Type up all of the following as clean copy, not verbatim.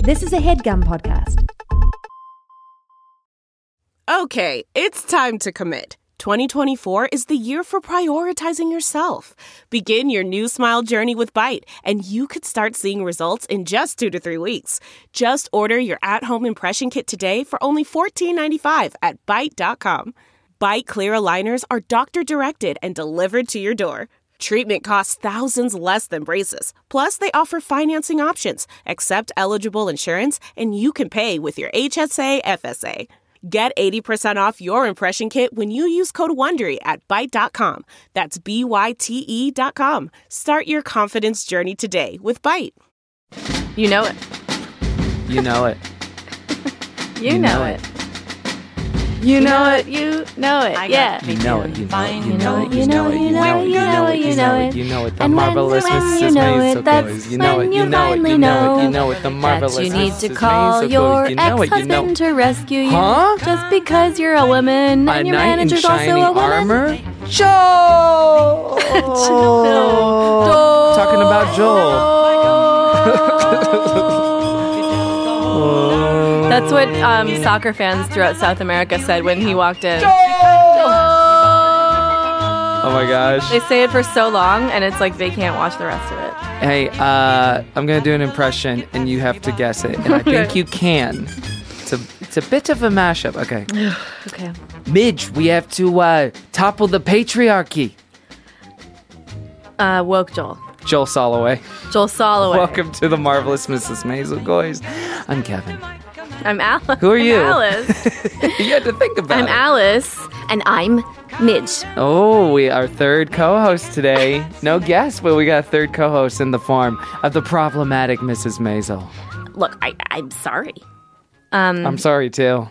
This is a HeadGum podcast. Okay, it's time to commit. 2024 is the year for prioritizing yourself. Begin your new smile journey with Byte, and you could start seeing results in just 2 to 3 weeks. Just order your at-home impression kit today for only $14.95 at Byte.com. Byte Clear aligners are doctor-directed and delivered to your door. Treatment costs thousands less than braces. Plus, they offer financing options, accept eligible insurance, and you can pay with your HSA FSA. Get 80% off your impression kit when you use code WONDERY at Byte.com. That's BYTE.com. Start your confidence journey today with Byte. You know it. You know it. You know it. You know it. You know it. Yeah. You know it. You know it. You know it. You know it. You know it. You know it. You know it. You know it. The And marvelous when Mrs. you know Maisel it, that's goes. You know it. when You you know it. finally You know it. know You know it. The marvelous that you need to Mrs. call Maisel your goes. You know it. You know ex-husband it. to rescue you. Huh? Just because you're a woman A and your knight in manager's also shining a woman. armor. Joel. Joel. Talking about Joel. That's what soccer fans throughout South America said when he walked in. Oh my gosh. They say it for so long, and it's like they can't watch the rest of it. Hey, I'm gonna do an impression, and you have to guess it. And I think you can. It's a bit of a mashup. Okay. Okay. Midge, we have to topple the patriarchy. Woke Joel. Joel Soloway. Joel Soloway. Welcome to the marvelous Mrs. Maisel Goys. I'm Kevin. I'm Alice. Who are you? I'm Alice. You had to think about I'm it. Alice. And I'm Midge. Oh, we are third co-host today. No guest, but we got a third co-host in the form of the problematic Mrs. Maisel. Look, I'm sorry. I'm sorry, too.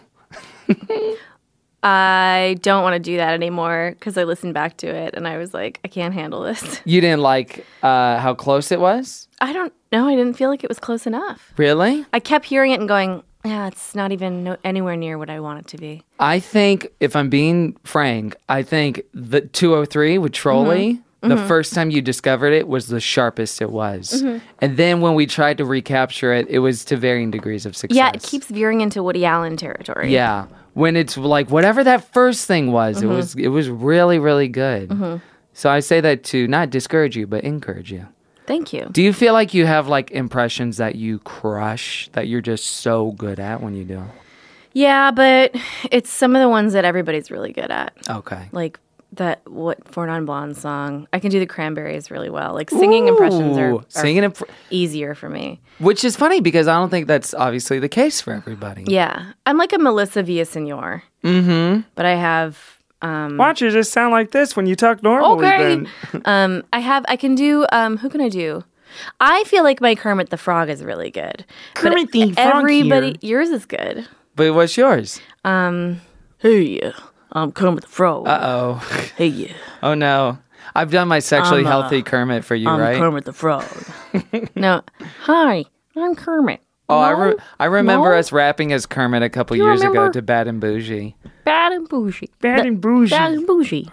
I don't want to do that anymore because I listened back to it and I was like, I can't handle this. You didn't like how close it was? I don't know. I didn't feel like it was close enough. Really? I kept hearing it and going, yeah, it's not even anywhere near what I want it to be. I think, if I'm being frank, I think the 203 with Trolley, the first time you discovered it was the sharpest it was. And then when we tried to recapture it, it was to varying degrees of success. Yeah, it keeps veering into Woody Allen territory. Yeah. When it's like whatever that first thing was, it was really, really good. So I say that to not discourage you, but encourage you. Thank you. Do you feel like you have like impressions that you crush, that you're just so good at when you do? Yeah, but it's some of the ones that everybody's really good at. Okay. Like Four Non Blonde song. I can do the Cranberries really well. Like singing impressions are easier for me. Which is funny because I don't think that's obviously the case for everybody. Yeah. I'm like a Melissa Villaseñor. But I have... Why don't you just sound like this when you talk normally then? I can do... who can I do? I feel like my Kermit the Frog is really good. Kermit the Frog everybody... here. Yours is good. But what's yours? Hey, I'm Kermit the Frog. Uh-oh. Hey, yeah. Oh, no. I've done my sexually healthy Kermit for you, right? I'm Kermit the Frog. No. Hi, I'm Kermit. Oh, No? I remember No? us rapping as Kermit a couple You years ago remember? to Bad and Bougie. Bad and bougie. Bad and bougie. Bad and bougie.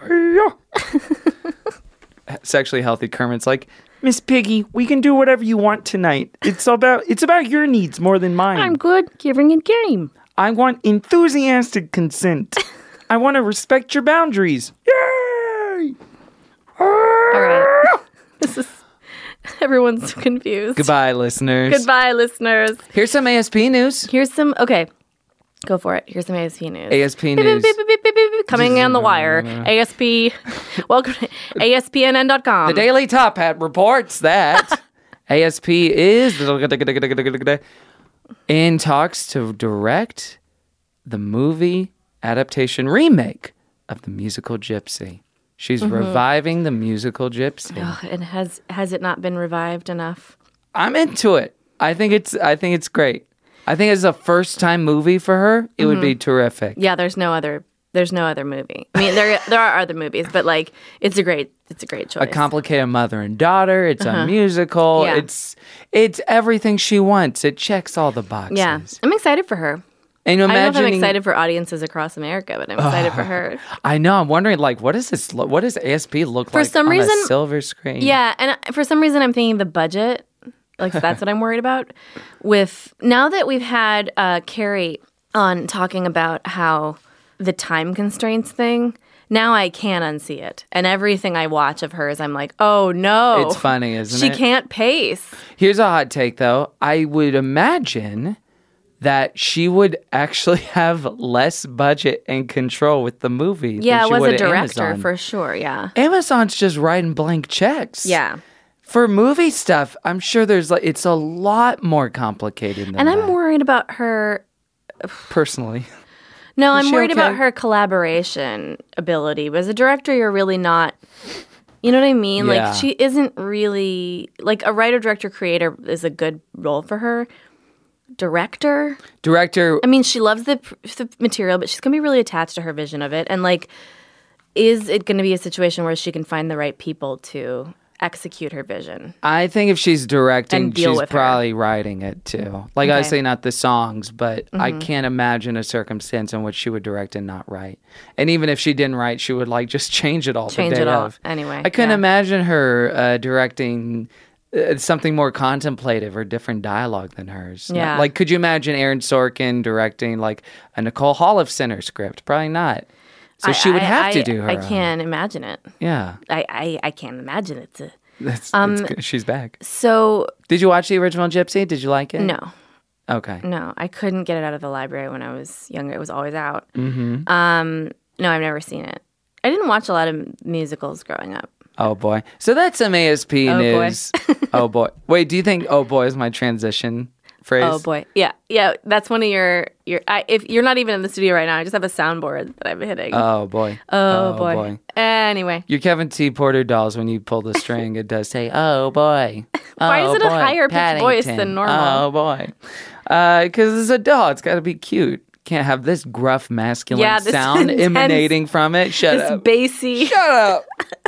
Sexually healthy Kermit's like, Miss Piggy, we can do whatever you want tonight. It's about your needs more than mine. I'm good giving a game. I want enthusiastic consent. I want to respect your boundaries. Yay! All right. This is... Everyone's confused. Goodbye, listeners. Goodbye, listeners. Here's some ASP news. Here's some... Okay. Go for it. Here's some ASP news. ASP Beep, news. beep, beep, beep, beep, beep, beep. Coming on the wire. ASP... Welcome to ASPNN.com. The Daily Top Hat reports that ASP is in talks to direct the movie adaptation remake of the musical Gypsy. She's reviving the musical Gypsy. Ugh, and has it not been revived enough? I'm into it. I think it's great. I think as a first time movie for her, it would be terrific. Yeah, there's no other movie. I mean, there are other movies, but like it's a great choice. A complicated mother and daughter. It's a musical. Yeah. It's everything she wants. It checks all the boxes. Yeah, I'm excited for her. And I don't know if I'm excited for audiences across America, but I'm excited for her. I know. I'm wondering, like, what does ASP look like some on reason, a silver screen? Yeah, and for some reason, I'm thinking the budget, Like, that's what I'm worried about. Now that we've had Carrie on talking about how the time constraints thing, now I can't unsee it. And everything I watch of hers, I'm like, oh no. It's funny, isn't she it? She can't pace. Here's a hot take, though. I would imagine that she would actually have less budget and control with the movie. Yeah, than she was would a at director Amazon. for sure, yeah. Amazon's just writing blank checks. Yeah. For movie stuff, I'm sure it's a lot more complicated than and that. I'm worried about her... Personally. No, Is I'm she worried okay? about her collaboration ability. But as a director, you're really not... You know what I mean? Yeah. Like, she isn't really... Like, a writer, director, creator is a good role for her. Director? I mean, she loves the material, but she's going to be really attached to her vision of it. And, like, is it going to be a situation where she can find the right people to execute her vision? I think if she's directing, And deal she's with her. probably writing it too. Like, Okay. obviously not the songs, but I can't imagine a circumstance in which she would direct and not write. And even if she didn't write, she would like just change it all the Change day it all. of. Anyway, I couldn't yeah. imagine her directing something more contemplative or different dialogue than hers. Yeah. Like, could you imagine Aaron Sorkin directing like a Nicole Holofcener script? Probably not. So she would have to do her I own. can't imagine it. Yeah. I can't imagine it. That's good. She's back. So, Did you watch the original Gypsy? Did you like it? no. Okay. No, I couldn't get it out of the library when I was younger. It was always out. Mm-hmm. No, I've never seen it. I didn't watch a lot of musicals growing up. Oh boy. So that's some ASP Oh, boy. news. Oh boy. Wait, do you think "oh boy" is my transition phrase? Oh boy, yeah. That's one of your. If you're not even in the studio right now, I just have a soundboard that I'm hitting. Oh boy. Oh boy. Anyway, Your Kevin T. Porter dolls, when you pull the string, it does say "oh boy." Why is Oh, it a boy, higher pitched voice Paddington. than normal? Oh boy. Because it's a doll. It's got to be cute. Can't have this gruff masculine Yeah, this sound intense- emanating from it. Shut this up. bassy. Shut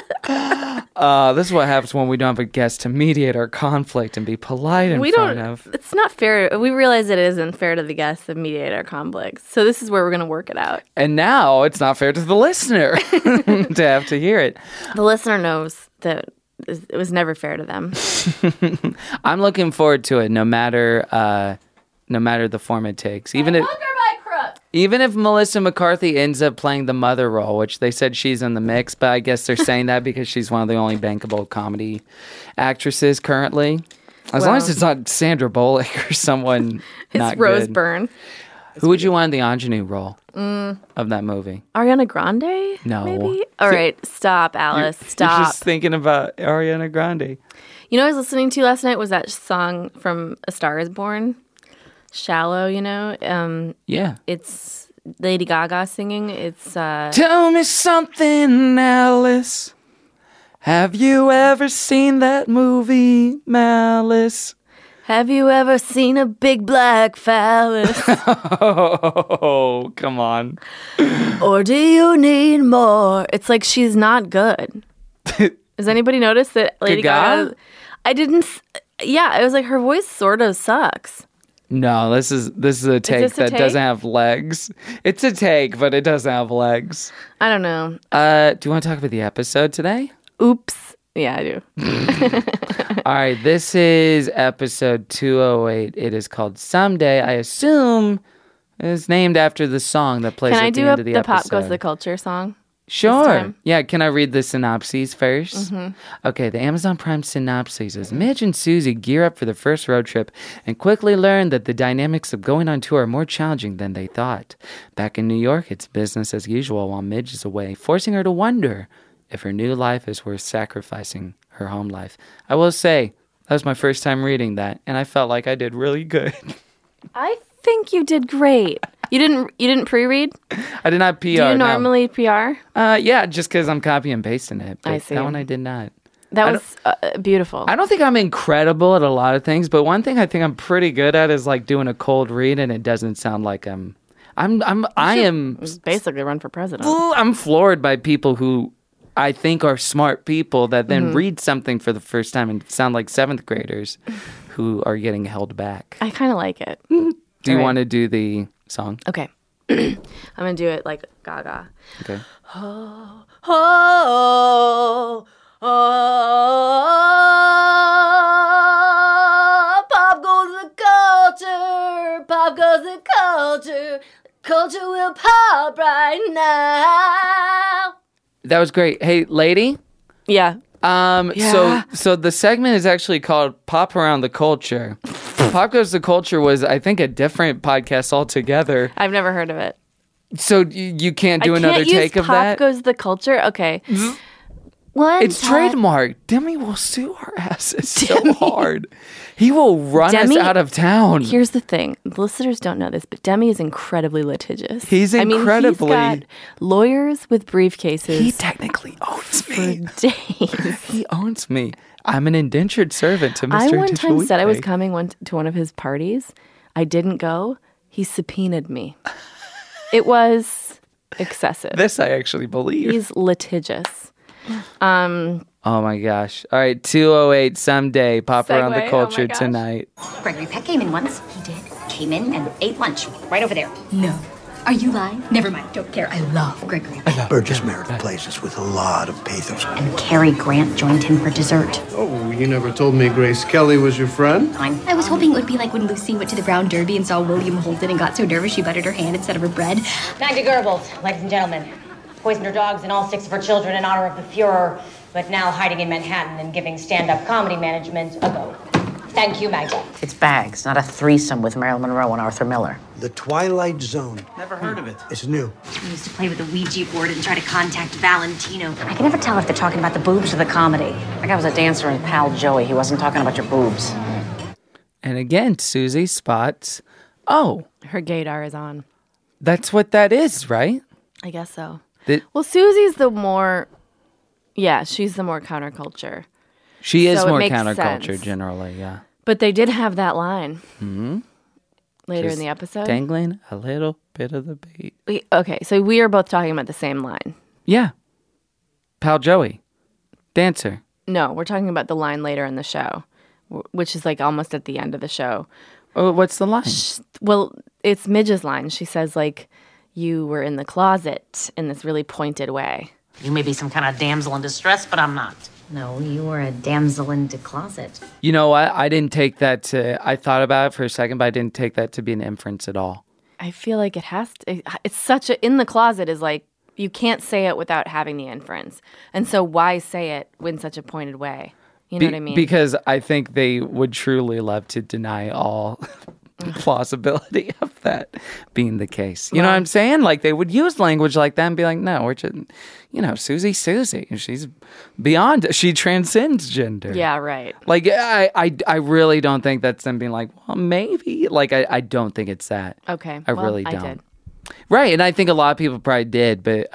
up. This is what happens when we don't have a guest to mediate our conflict and be polite in front of. It's not fair. We realize it isn't fair to the guests to mediate our conflicts. So this is where we're going to work it out. And now it's not fair to the listener to have to hear it. The listener knows that it was never fair to them. I'm looking forward to it, no matter the form it takes. Even if Melissa McCarthy ends up playing the mother role, which they said she's in the mix, but I guess they're saying that because she's one of the only bankable comedy actresses currently. As long as it's not Sandra Bullock or someone not It's Rose good. Byrne. Who would you want in the ingenue role of that movie? Ariana Grande? No. Maybe? All right. Stop, Alice. You're Stop. just thinking about Ariana Grande. You know what I was listening to last night was that song from A Star Is Born. Shallow, you know? Yeah. It's Lady Gaga singing. It's Tell me something, Alice. Have you ever seen that movie, Malice? Have you ever seen a big black phallus? Oh, come on. Or do you need more? It's like she's not good. Has anybody noticed that Lady Gaga? Gaga? I didn't. Yeah, it was like her voice sort of sucks. No, this is a take this a that take? doesn't have legs. It's a take, but it doesn't have legs. I don't know. Do you want to talk about the episode today? Oops. Yeah, I do. All right, this is episode 208. It is called Someday. I assume it's named after the song that plays Can I at the do end of the the episode. Pop Goes the Culture song? Sure. time? Yeah, can I read the synopses first? Okay, the Amazon Prime synopsis is Midge and Susie gear up for their first road trip and quickly learn that the dynamics of going on tour are more challenging than they thought. Back in New York, it's business as usual while Midge is away, forcing her to wonder if her new life is worth sacrificing her home life. I will say, that was my first time reading that, and I felt like I did really good. I think you did great. You didn't pre-read? I did not PR. Do you normally PR? Yeah, just because I'm copy and pasting it. But I see. That one I did not. That was beautiful. I don't think I'm incredible at a lot of things, but one thing I think I'm pretty good at is like doing a cold read, and it doesn't sound like I am basically run for president. I'm floored by people who I think are smart people that then read something for the first time and sound like 7th graders who are getting held back. I kind of like it. Do you right. want to do the song? Okay. I'm going to do it like Gaga. Okay. Oh, oh, oh, pop goes the culture. Culture will pop right now. That was great. Hey, lady? Yeah. So the segment is actually called Pop Around the Culture. Pop Goes the Culture was, I think, a different podcast altogether. I've never heard of it. So you can't do another take of that? Pop Goes the Culture? Okay. It's trademarked. Demi will sue our asses so hard. He will run us out of town. Here's the thing. The listeners don't know this, but Demi is incredibly litigious. He's incredibly... I mean, he's got lawyers with briefcases. He technically owns me. For days. He owns me. I'm an indentured servant to Mr. I one time Tichuipe. said I was coming to one of his parties. I didn't go. He subpoenaed me. It was excessive. This I actually believe. He's litigious. Oh my gosh. All right, 208 someday. Pop around the culture tonight. Gregory Peck came in once. He did. Came in and ate lunch right over there. No. Are you lying? Never mind. Don't care. I love Gregory Peck. Burgess Meredith plays us with a lot of pathos. And Cary Grant joined him for dessert. Oh, you never told me Grace Kelly was your friend? I was hoping it would be like when Lucy went to the Brown Derby and saw William Holden and got so nervous she buttered her hand instead of her bread. Magda Goebbels, ladies and gentlemen. Poisoned her dogs and all 6 of her children in honor of the Fuhrer, but now hiding in Manhattan and giving stand-up comedy management a go. Thank you, Magda. It's Bags, not a threesome with Marilyn Monroe and Arthur Miller. The Twilight Zone. Never heard of it. It's new. I used to play with the Ouija board and try to contact Valentino. I can never tell if they're talking about the boobs or the comedy. That guy was a dancer in Pal Joey. He wasn't talking about your boobs. And again, Susie spots, oh. Her gaydar is on. That's what that is, right? I guess so. Well, Susie's the more... Yeah, she's the more counterculture. She is so more counterculture sense. Generally, yeah. But they did have that line later Just in the episode. Dangling a little bit of the bait. Okay, so we are both talking about the same line. Yeah. Pal Joey. Dancer. No, we're talking about the line later in the show, which is like almost at the end of the show. Oh, what's the line? Well, it's Midge's line. She says, like, you were in the closet in this really pointed way. You may be some kind of damsel in distress, but I'm not. No, you were a damsel in the closet. You know what? I didn't take that to... I thought about it for a second, but I didn't take that to be an inference at all. I feel like it has to... It's such a... In the closet is like, you can't say it without having the inference. And so why say it in such a pointed way? You know what I mean? Because I think they would truly love to deny all plausibility of that being the case. You know what I'm saying? Like, they would use language like that and be like, no, we're just... You know, Susie. She's beyond... She transcends gender. Yeah, right. Like, I really don't think that's them being like, well, maybe. Like, I don't think it's that. Okay. I really don't. I did. Right, and I think a lot of people probably did, but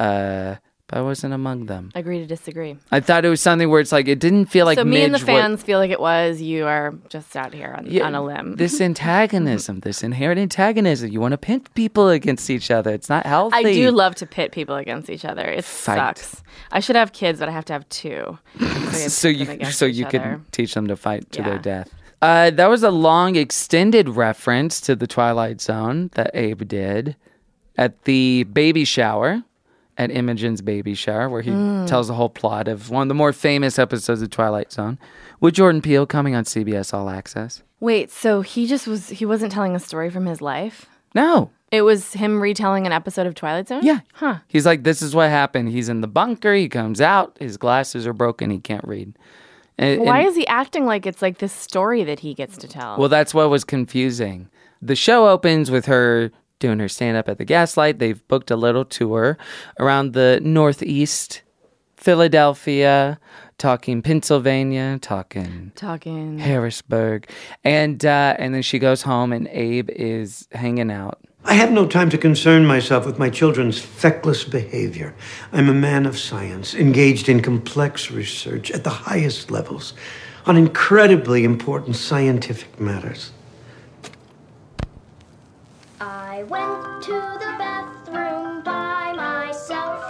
I wasn't among them. Agree to disagree. I thought it was something where it's like, it didn't feel like so me Midge and the fans feel like it was. You are just out here on a limb. This antagonism, this inherent antagonism. You want to pit people against each other. It's not healthy. I do love to pit people against each other. It sucks. I should have kids, but I have to have 2. So you could teach them to fight to their death. That was a long, extended reference to the Twilight Zone that Abe did at the baby shower. At Imogen's baby shower, where he tells the whole plot of one of the more famous episodes of Twilight Zone, with Jordan Peele coming on CBS All Access. Wait, so he wasn't telling a story from his life? No. It was him retelling an episode of Twilight Zone? Yeah. Huh. He's like, this is what happened. He's in the bunker. He comes out. His glasses are broken. He can't read. Why is he acting like it's like this story that he gets to tell? Well, that's what was confusing. The show opens with her doing her stand-up at the Gaslight. They've booked a little tour around the Northeast, Philadelphia, talking Pennsylvania, talking Harrisburg. And then she goes home and Abe is hanging out. I have no time to concern myself with my children's feckless behavior. I'm a man of science, engaged in complex research at the highest levels on incredibly important scientific matters. I went to the bathroom by myself.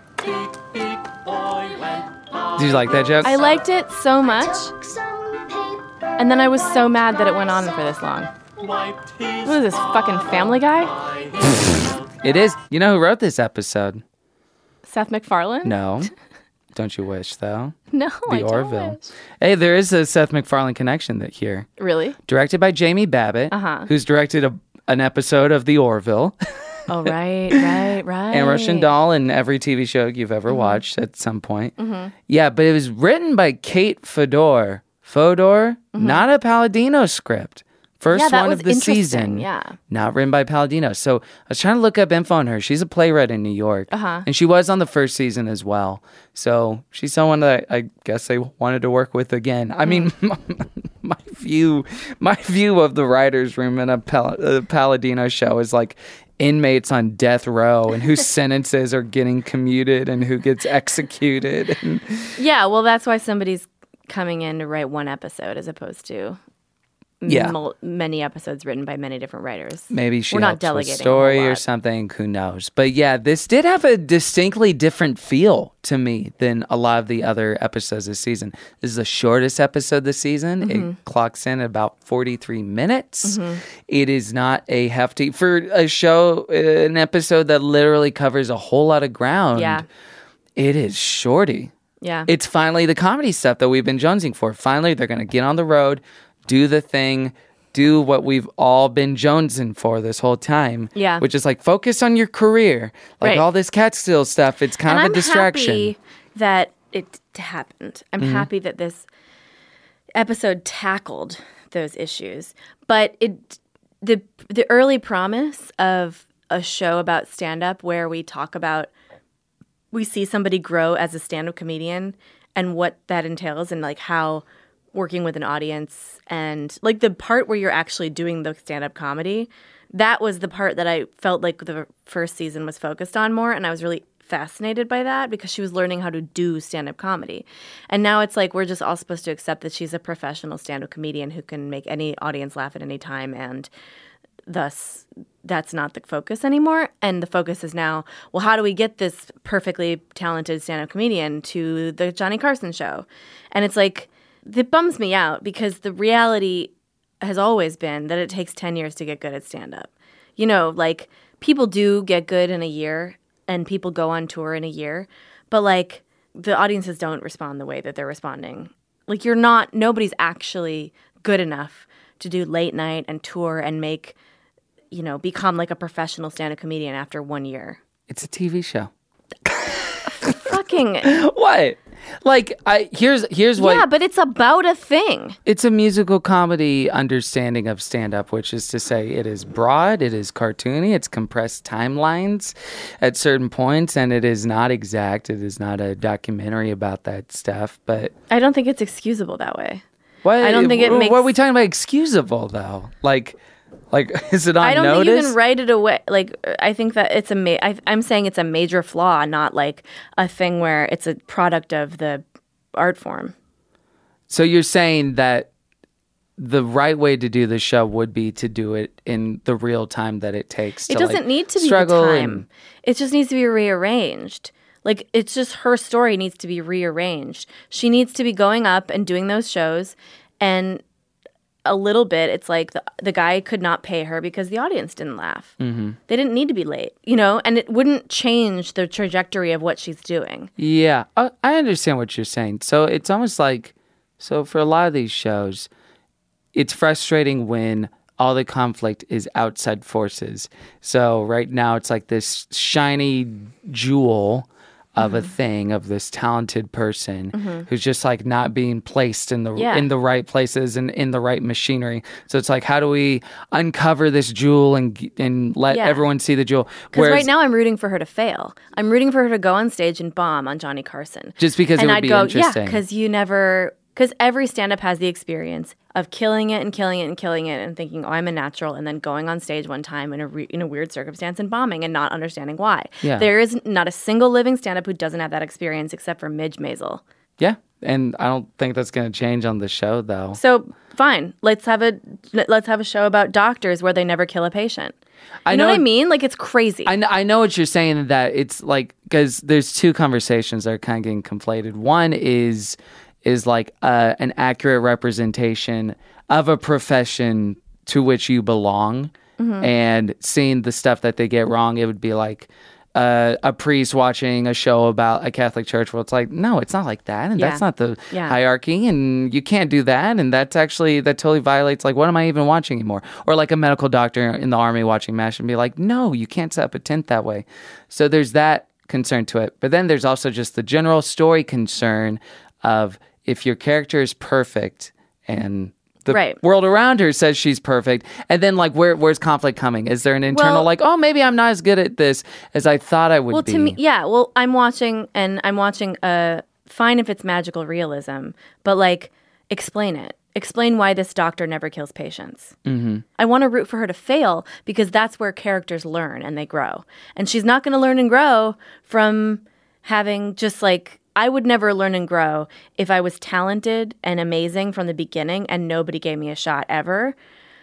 Did you like that joke? I liked it so much. And then I was so mad that it went on for this long. What is this, fucking Family Guy? It is. You know who wrote this episode? Seth MacFarlane? No. Don't you wish, though? No, I don't wish. Hey, there is a Seth MacFarlane connection here. Really? Directed by Jamie Babbitt, who's directed an episode of The Orville. Oh, right. And Russian Doll in every TV show you've ever watched at some point. Yeah, but it was written by Kate Fodor. Not a Palladino script. First one of the season. Yeah. Not written by Palladino. So I was trying to look up info on her. She's a playwright in New York. And she was on the first season as well. So she's someone that I guess they wanted to work with again. I mean, my view of the writer's room in a Palladino show is like inmates on death row and whose sentences are getting commuted and who gets executed. Yeah, well, that's why somebody's coming in to write one episode as opposed to many episodes written by many different writers. Maybe she We're not helps with delegating story or something. Who knows? But yeah, this did have a distinctly different feel to me than a lot of the other episodes this season. This is the shortest episode this season. It clocks in at about 43 minutes. It is not a hefty for a show, an episode that literally covers a whole lot of ground. Yeah, it is shorty. Yeah, it's finally the comedy stuff that we've been jonesing for. Finally, they're going to get on the road. Do the thing, do what we've all been jonesing for this whole time. Yeah. Which is like, focus on your career. Like all this Catskill stuff, it's kind of a distraction. I'm happy that it happened. I'm happy that this episode tackled those issues. But the early promise of a show about stand-up where we see somebody grow as a stand-up comedian and what that entails and like how working with an audience and like the part where you're actually doing the stand-up comedy, that was the part that I felt like the first season was focused on more. And I was really fascinated by that because she was learning how to do stand-up comedy. And now it's like we're just all supposed to accept that she's a professional stand-up comedian who can make any audience laugh at any time, and thus that's not the focus anymore. And the focus is now, well, how do we get this perfectly talented stand-up comedian to the Johnny Carson show? And it's like, it bums me out because the reality has always been that it takes 10 years to get good at stand-up. You know, like, people do get good in a year and people go on tour in a year, but, like, the audiences don't respond the way that they're responding. Like, nobody's actually good enough to do late night and tour and make, become, like, a professional stand-up comedian after 1 year. It's a TV show. Fucking... What? Like, here's what... Yeah, but it's about a thing. It's a musical comedy understanding of stand-up, which is to say it is broad, it is cartoony, it's compressed timelines at certain points, and it is not exact. It is not a documentary about that stuff, but... I don't think it's excusable that way. What? I don't think it makes... What are we talking about excusable, though? Like, is it on I don't notice? think you can write it away. Like, I think that it's I'm saying it's a major flaw, not like a thing where it's a product of the art form. So you're saying that the right way to do the show would be to do it in the real time that it takes. It doesn't need to be the time. It just needs to be rearranged. Like, it's just her story needs to be rearranged. She needs to be going up and doing those shows, and a little bit, it's like the guy could not pay her because the audience didn't laugh. Mm-hmm. They didn't need to be late, and it wouldn't change the trajectory of what she's doing. Yeah, I understand what you're saying. So it's almost like, for a lot of these shows, it's frustrating when all the conflict is outside forces. So right now it's like this shiny jewel of a thing, of this talented person who's just like not being placed in the right places and in the right machinery. So it's like, how do we uncover this jewel and let everyone see the jewel? Because right now I'm rooting for her to fail. I'm rooting for her to go on stage and bomb on Johnny Carson. Just because it would be interesting. Yeah, because every stand-up has the experience of killing it and killing it and killing it and thinking, oh, I'm a natural, and then going on stage one time in a weird circumstance and bombing and not understanding why. Yeah. There is not a single living stand-up who doesn't have that experience except for Midge Maisel. Yeah, and I don't think that's going to change on the show, though. So, fine. Let's have a show about doctors where they never kill a patient. You know what I mean? Like, it's crazy. I know what you're saying, that it's like, because there's two conversations that are kind of getting conflated. One is like an accurate representation of a profession to which you belong, and seeing the stuff that they get wrong. It would be like a priest watching a show about a Catholic church where it's like, no, it's not like that. And that's not the hierarchy. And you can't do that. And that totally violates, like, what am I even watching anymore? Or like a medical doctor in the army watching MASH and be like, no, you can't set up a tent that way. So there's that concern to it. But then there's also just the general story concern of if your character is perfect and the world around her says she's perfect. And then, like, where's conflict coming? Is there an internal, oh, maybe I'm not as good at this as I thought I would be? Well, to me, I'm watching fine if it's magical realism, but, like, explain it. Explain why this doctor never kills patients. Mm-hmm. I want to root for her to fail because that's where characters learn and they grow. And she's not going to learn and grow from having just, like, I would never learn and grow if I was talented and amazing from the beginning and nobody gave me a shot ever,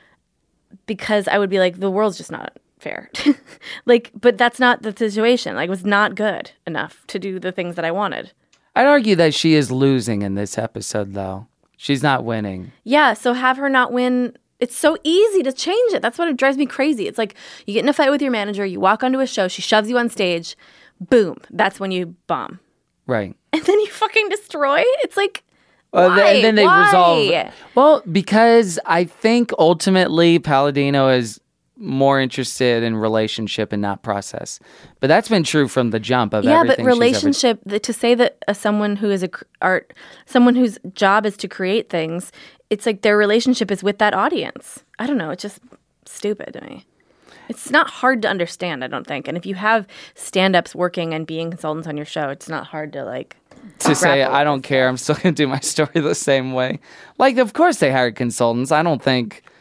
because I would be like, the world's just not fair. Like, but that's not the situation. Like, it was not good enough to do the things that I wanted. I'd argue that she is losing in this episode, though. She's not winning. Yeah, so have her not win. It's so easy to change it. That's what drives me crazy. It's like you get in a fight with your manager, you walk onto a show, she shoves you on stage, boom, that's when you bomb. Right. And then you fucking destroy? It's like, why? And then they resolve. Well, because I think ultimately Palladino is more interested in relationship and not process. But that's been true from the jump of everything. Yeah, but relationship, to say that someone who is someone whose job is to create things, it's like their relationship is with that audience. I don't know. It's just stupid to me. It's not hard to understand, I don't think. And if you have stand-ups working and being consultants on your show, it's not hard to, like, to say, I don't care, I'm still going to do my story the same way. Like, of course they hired consultants. I don't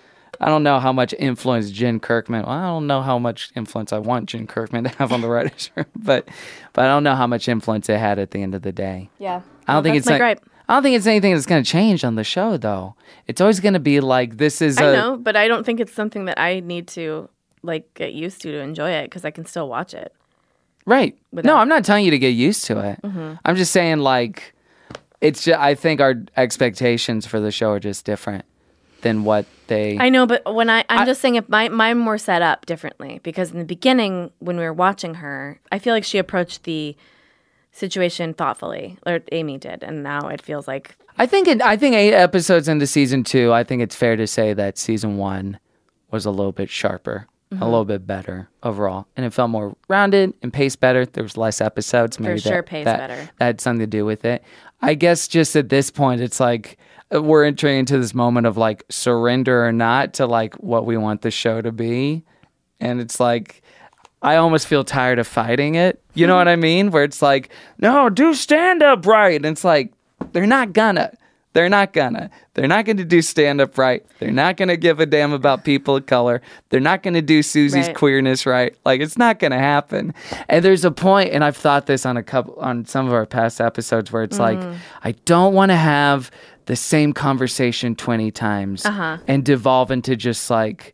know how much influence Jen Kirkman, I don't know how much influence I want Jen Kirkman to have on the writers' room, but I don't know how much influence it had at the end of the day. Yeah. I don't think it's anything that's going to change on the show, though. It's always going to be like, this is I know, but I don't think it's something that I need to, like, get used to enjoy it, because I can still watch it. Right. No, I'm not telling you to get used to it. Mm-hmm. I'm just saying, like, it's just, I think our expectations for the show are just different than what they... I know, but when I'm just saying if mine more set up differently, because in the beginning, when we were watching her, I feel like she approached the situation thoughtfully, or Amy did, and now it feels like... I think 8 episodes into season 2, I think it's fair to say that season 1 was a little bit sharper. Mm-hmm. A little bit better overall. And it felt more rounded and paced better. There was less episodes. Maybe for sure, paced better. That had something to do with it. I guess just at this point, it's like we're entering into this moment of, like, surrender or not to, like, what we want the show to be. And it's like, I almost feel tired of fighting it. You know what I mean? Where it's like, no, do stand-up right. And it's like, they're not gonna do stand-up right. They're not going to give a damn about people of color. They're not going to do Susie's queerness right. Like, it's not going to happen. And there's a point, and I've thought this on some of our past episodes, where it's like, I don't want to have the same conversation 20 times and devolve into just, like,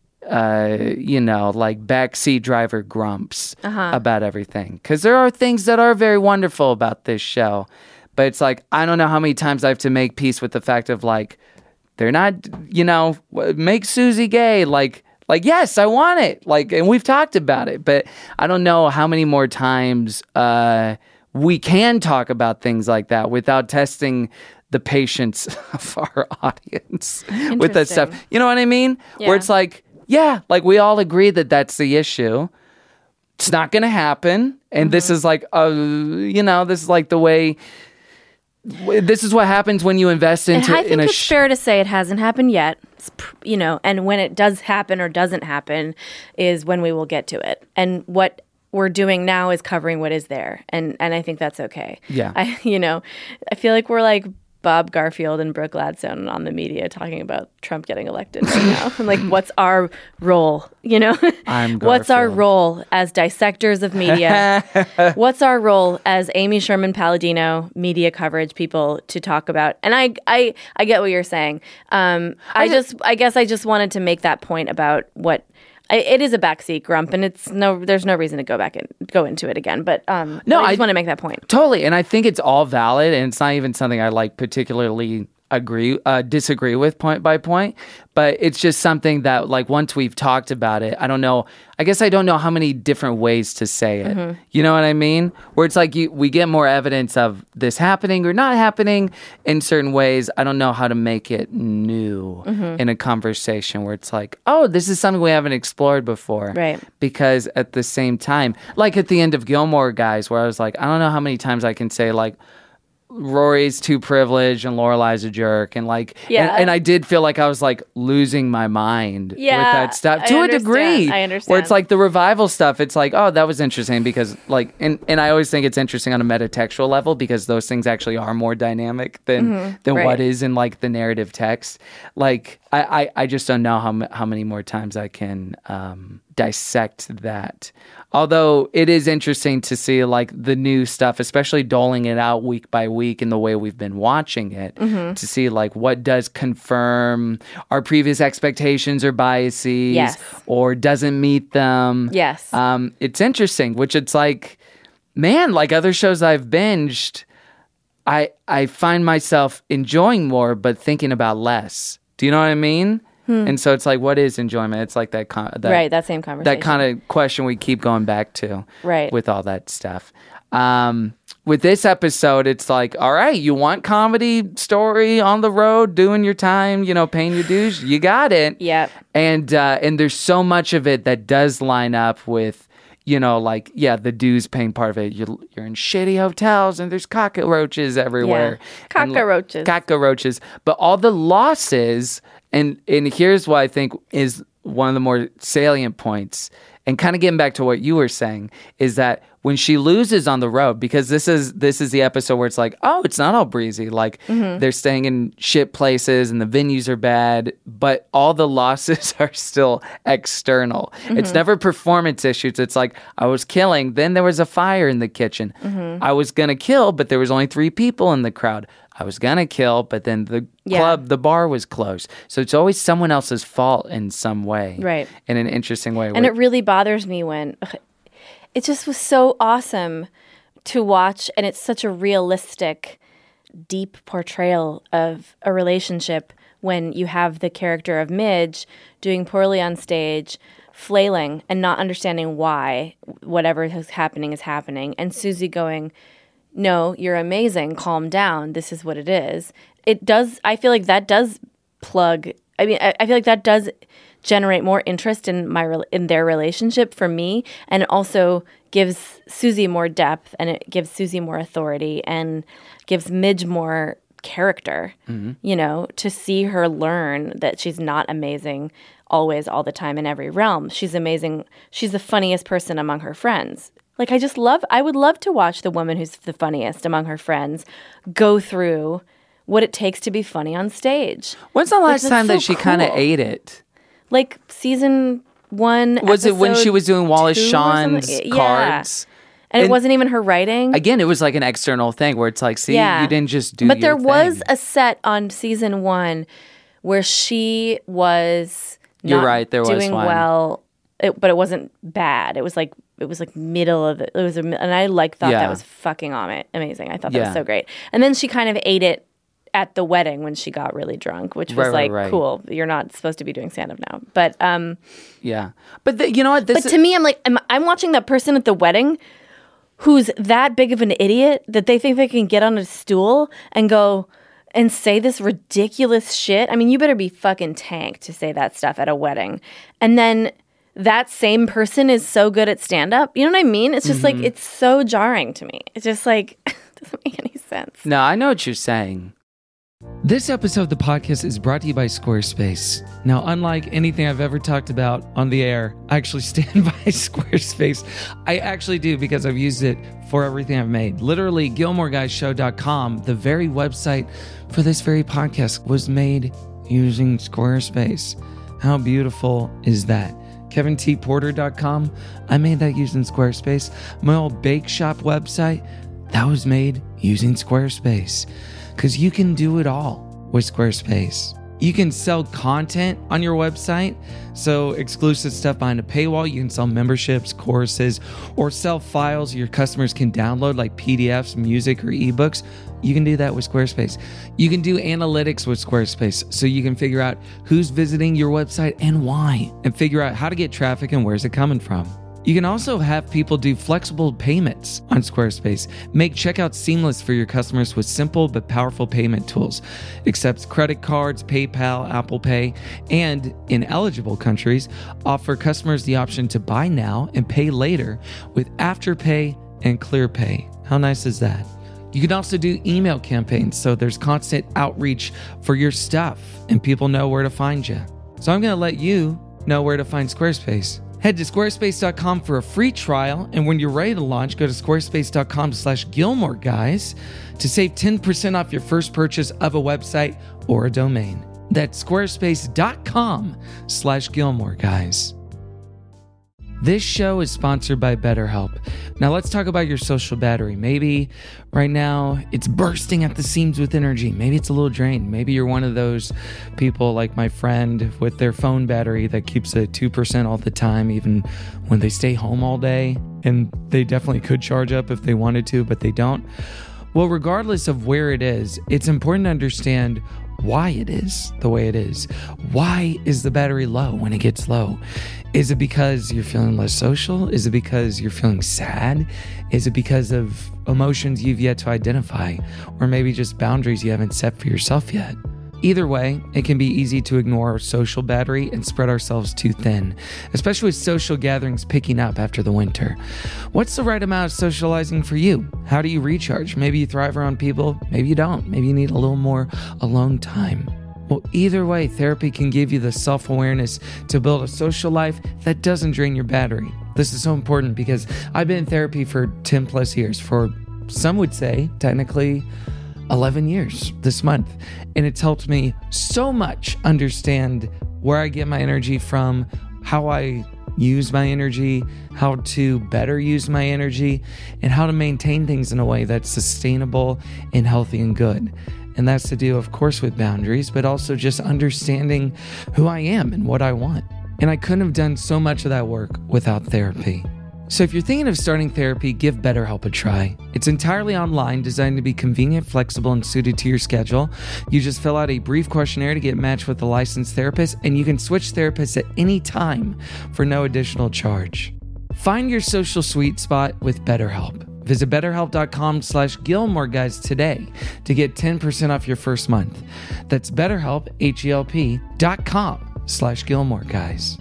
like backseat driver grumps about everything. Because there are things that are very wonderful about this show. But it's like, I don't know how many times I have to make peace with the fact of, like, they're not, make Susie gay. Like, yes, I want it. Like, and we've talked about it, but I don't know how many more times we can talk about things like that without testing the patience of our audience with that stuff. You know what I mean? Yeah. Where it's like, yeah, like, we all agree that that's the issue. It's not going to happen. And this is like, this is like the way... This is what happens when you invest into... And I think it's fair to say it hasn't happened yet, and when it does happen or doesn't happen is when we will get to it. And what we're doing now is covering what is there, and I think that's okay. Yeah. I feel like we're like Bob Garfield and Brooke Gladstone on the media talking about Trump getting elected right now. And, like, what's our role? I'm Garfield. What's our role as dissectors of media? What's our role as Amy Sherman Palladino media coverage people to talk about? And I get what you're saying. I guess I just wanted to make that point about what. It is a backseat grump, and there's no reason to go into it again. But I just want to make that point. Totally, and I think it's all valid, and it's not even something I, like, particularly disagree with point by point, but it's just something that like once we've talked about it, I don't know. I guess I don't know how many different ways to say it. Mm-hmm. You know what I mean? Where it's like we get more evidence of this happening or not happening in certain ways. I don't know how to make it new in a conversation where it's like, oh, this is something we haven't explored before. Right. Because at the same time, like at the end of Gilmore Guys, where I was like, I don't know how many times I can say like, Rory's too privileged and Lorelai's a jerk, and like, and I did feel like I was like losing my mind with that stuff to a degree. I understand. Where it's like the revival stuff. It's like, oh, that was interesting because like, and I always think it's interesting on a metatextual level because those things actually are more dynamic than what is in like the narrative text. Like, I just don't know how many more times I can dissect that. Although it is interesting to see like the new stuff, especially doling it out week by week in the way we've been watching it, to see like what does confirm our previous expectations or biases or doesn't meet them. Yes. It's interesting, which it's like, man, like other shows I've binged, I find myself enjoying more but thinking about less. Do you know what I mean? And so it's like, what is enjoyment? It's like that same conversation. That kind of question we keep going back to with all that stuff. With this episode, it's like, all right, you want comedy, story, on the road, doing your time, paying your dues, you got it. Yep. And there's so much of it that does line up with, the dues paying part of it. You're in shitty hotels and there's cockroaches everywhere. Yeah. Cockroaches. But all the losses... And here's what I think is one of the more salient points, and kind of getting back to what you were saying, is that when she loses on the road, because this is the episode where it's like, oh, it's not all breezy. Like they're staying in shit places and the venues are bad, but all the losses are still external. It's never performance issues. It's like, I was killing, then there was a fire in the kitchen. I was going to kill, but there was only 3 people in the crowd. I was going to kill, but then the bar was closed. So it's always someone else's fault in some way. Right. In an interesting way. And it really bothers me when it just was so awesome to watch. And it's such a realistic, deep portrayal of a relationship when you have the character of Midge doing poorly on stage, flailing and not understanding why whatever is happening. And Susie going, no, you're amazing. Calm down. This is what it is. It does. I feel like that does plug. I mean, I feel like that does generate more interest in their relationship for me, and it also gives Susie more depth, and it gives Susie more authority, and gives Midge more character. To see her learn that she's not amazing always, all the time, in every realm. She's amazing. She's the funniest person among her friends. Like, I would love to watch the woman who's the funniest among her friends go through what it takes to be funny on stage. When's the last time that she kind of ate it? Like season 1, Was it when she was doing Wallace Shawn's cards? And it wasn't even her writing? Again, it was like an external thing where it's like, see, you didn't just do But there thing. was a set on season 1 where she was You're right, there was doing one. well, but it wasn't bad. It was like middle of it. And I thought that was fucking amazing. I thought that was so great. And then she kind of ate it at the wedding when she got really drunk, which was cool. You're not supposed to be doing stand-up now. But but you know what? To me, I'm like, I'm watching that person at the wedding who's that big of an idiot that they think they can get on a stool and go and say this ridiculous shit. I mean, you better be fucking tanked to say that stuff at a wedding. And then that same person is so good at stand-up. You know what I mean? It's just like, it's so jarring to me. It's just like, it doesn't make any sense. No, I know what you're saying. This episode of the podcast is brought to you by Squarespace. Now, unlike anything I've ever talked about on the air, I actually stand by Squarespace. I actually do, because I've used it for everything I've made. Literally, GilmoreGuysShow.com, the very website for this very podcast, was made using Squarespace. How beautiful is that? KevinTPorter.com, I made that using Squarespace. My old bake shop website, that was made using Squarespace. Because you can do it all with Squarespace. You can sell content on your website, so exclusive stuff behind a paywall. You can sell memberships, courses, or sell files your customers can download like PDFs, music, or ebooks. You can do that with Squarespace. You can do analytics with Squarespace, so you can figure out who's visiting your website and why, and figure out how to get traffic and where's it coming from. You can also have people do flexible payments on Squarespace. Make checkout seamless for your customers with simple but powerful payment tools. Accepts credit cards, PayPal, Apple Pay, and in eligible countries, offer customers the option to buy now and pay later with Afterpay and ClearPay. How nice is that? You can also do email campaigns, so there's constant outreach for your stuff and people know where to find you. So I'm going to let you know where to find Squarespace. Head to squarespace.com for a free trial, and when you're ready to launch, go to squarespace.com/Gilmore Guys to save 10% off your first purchase of a website or a domain. That's squarespace.com/Gilmore Guys. This show is sponsored by BetterHelp. Now let's talk about your social battery. Maybe right now it's bursting at the seams with energy. Maybe it's a little drained. Maybe you're one of those people like my friend with their phone battery that keeps at 2% all the time, even when they stay home all day. And they definitely could charge up if they wanted to, but they don't. Well, regardless of where it is, it's important to understand why it is the way it is. Why is the battery low when it gets low? Is it because you're feeling less social? Is it because you're feeling sad? Is it because of emotions you've yet to identify? Or maybe just boundaries you haven't set for yourself yet? Either way, it can be easy to ignore our social battery and spread ourselves too thin, especially with social gatherings picking up after the winter. What's the right amount of socializing for you? How do you recharge? Maybe you thrive around people, maybe you don't. Maybe you need a little more alone time. Well, either way, therapy can give you the self-awareness to build a social life that doesn't drain your battery. This is so important because I've been in therapy for 10 plus years, for some would say technically 11 years this month. And it's helped me so much understand where I get my energy from, how I use my energy, how to better use my energy, and how to maintain things in a way that's sustainable and healthy and good. And that's to do, of course, with boundaries, but also just understanding who I am and what I want. And I couldn't have done so much of that work without therapy. So if you're thinking of starting therapy, give BetterHelp a try. It's entirely online, designed to be convenient, flexible, and suited to your schedule. You just fill out a brief questionnaire to get matched with a licensed therapist, and you can switch therapists at any time for no additional charge. Find your social sweet spot with BetterHelp. Visit BetterHelp.com/Gilmore Guys today to get 10% off your first month. That's BetterHelp, HELP.com/Gilmore Guys.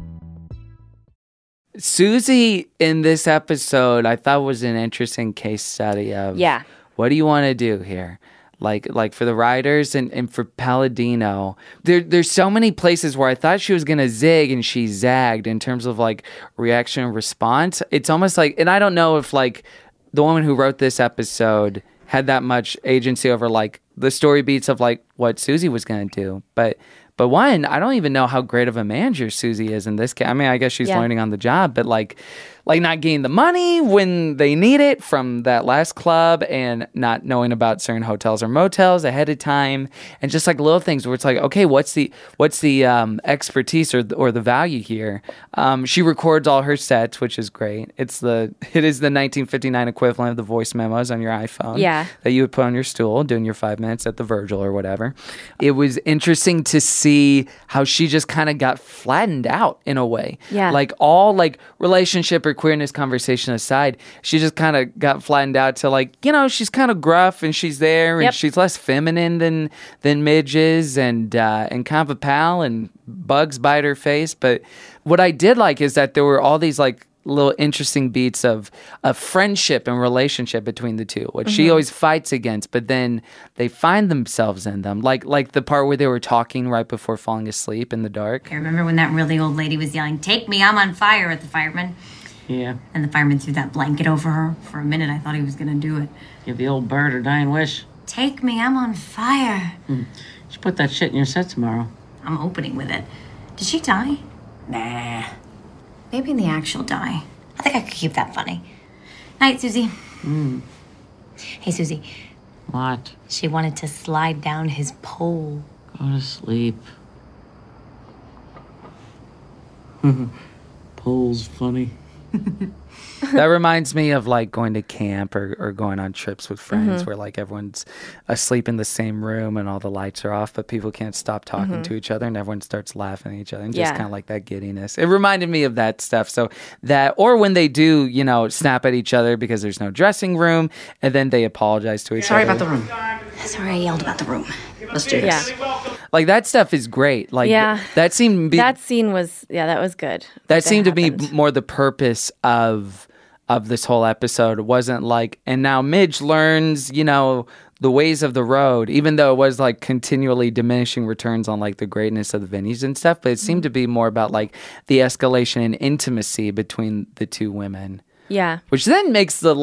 Susie in this episode, I thought was an interesting case study of what do you want to do here? Like for the writers and for Palladino, there's so many places where I thought she was going to zig and she zagged in terms of like reaction and response. It's almost like, and I don't know if like the woman who wrote this episode had that much agency over like the story beats of like what Susie was going to do. But one, I don't even know how great of a manager Susie is in this case. I mean, I guess she's learning on the job, but like not getting the money when they need it from that last club and not knowing about certain hotels or motels ahead of time. And just like little things where it's like, okay, what's the expertise or the value here? She records all her sets, which is great. It is the 1959 equivalent of the voice memos on your iPhone that you would put on your stool doing your 5 minutes at the Virgil or whatever. It was interesting to see how she just kind of got flattened out in a way. Yeah. Like all like relationship or queerness conversation aside, she just kind of got flattened out to like, you know, she's kind of gruff and she's there and she's less feminine than Midge is and kind of a pal and bugs bite her face. But what I did like is that there were all these like little interesting beats of friendship and relationship between the two, which she always fights against, but then they find themselves in them. Like the part where they were talking right before falling asleep in the dark. I remember when that really old lady was yelling, "Take me, I'm on fire," at the fireman. Yeah. And the fireman threw that blanket over her. For a minute, I thought he was going to do it. Give the old bird her dying wish. Take me, I'm on fire. Should put that shit in your set tomorrow. I'm opening with it. Did she die? Nah. Maybe in the act she'll die. I think I could keep that funny. Night, Susie. Hey, Susie. What? She wanted to slide down his pole. Go to sleep. Pole's funny. That reminds me of like going to camp or going on trips with friends where like everyone's asleep in the same room and all the lights are off, but people can't stop talking to each other and everyone starts laughing at each other and just kind of like that giddiness. It reminded me of that stuff. So that, or when they do, snap at each other because there's no dressing room and then they apologize to each other. Sorry about the room. Sorry I yelled about the room. Let's do this. Like that stuff is great. Like that scene was that was good. That seemed to be more the purpose of this whole episode. It wasn't like, and now Midge learns, the ways of the road, even though it was like continually diminishing returns on like the greatness of the Vinnies and stuff, but it seemed to be more about like the escalation and intimacy between the two women. Yeah. Which then makes the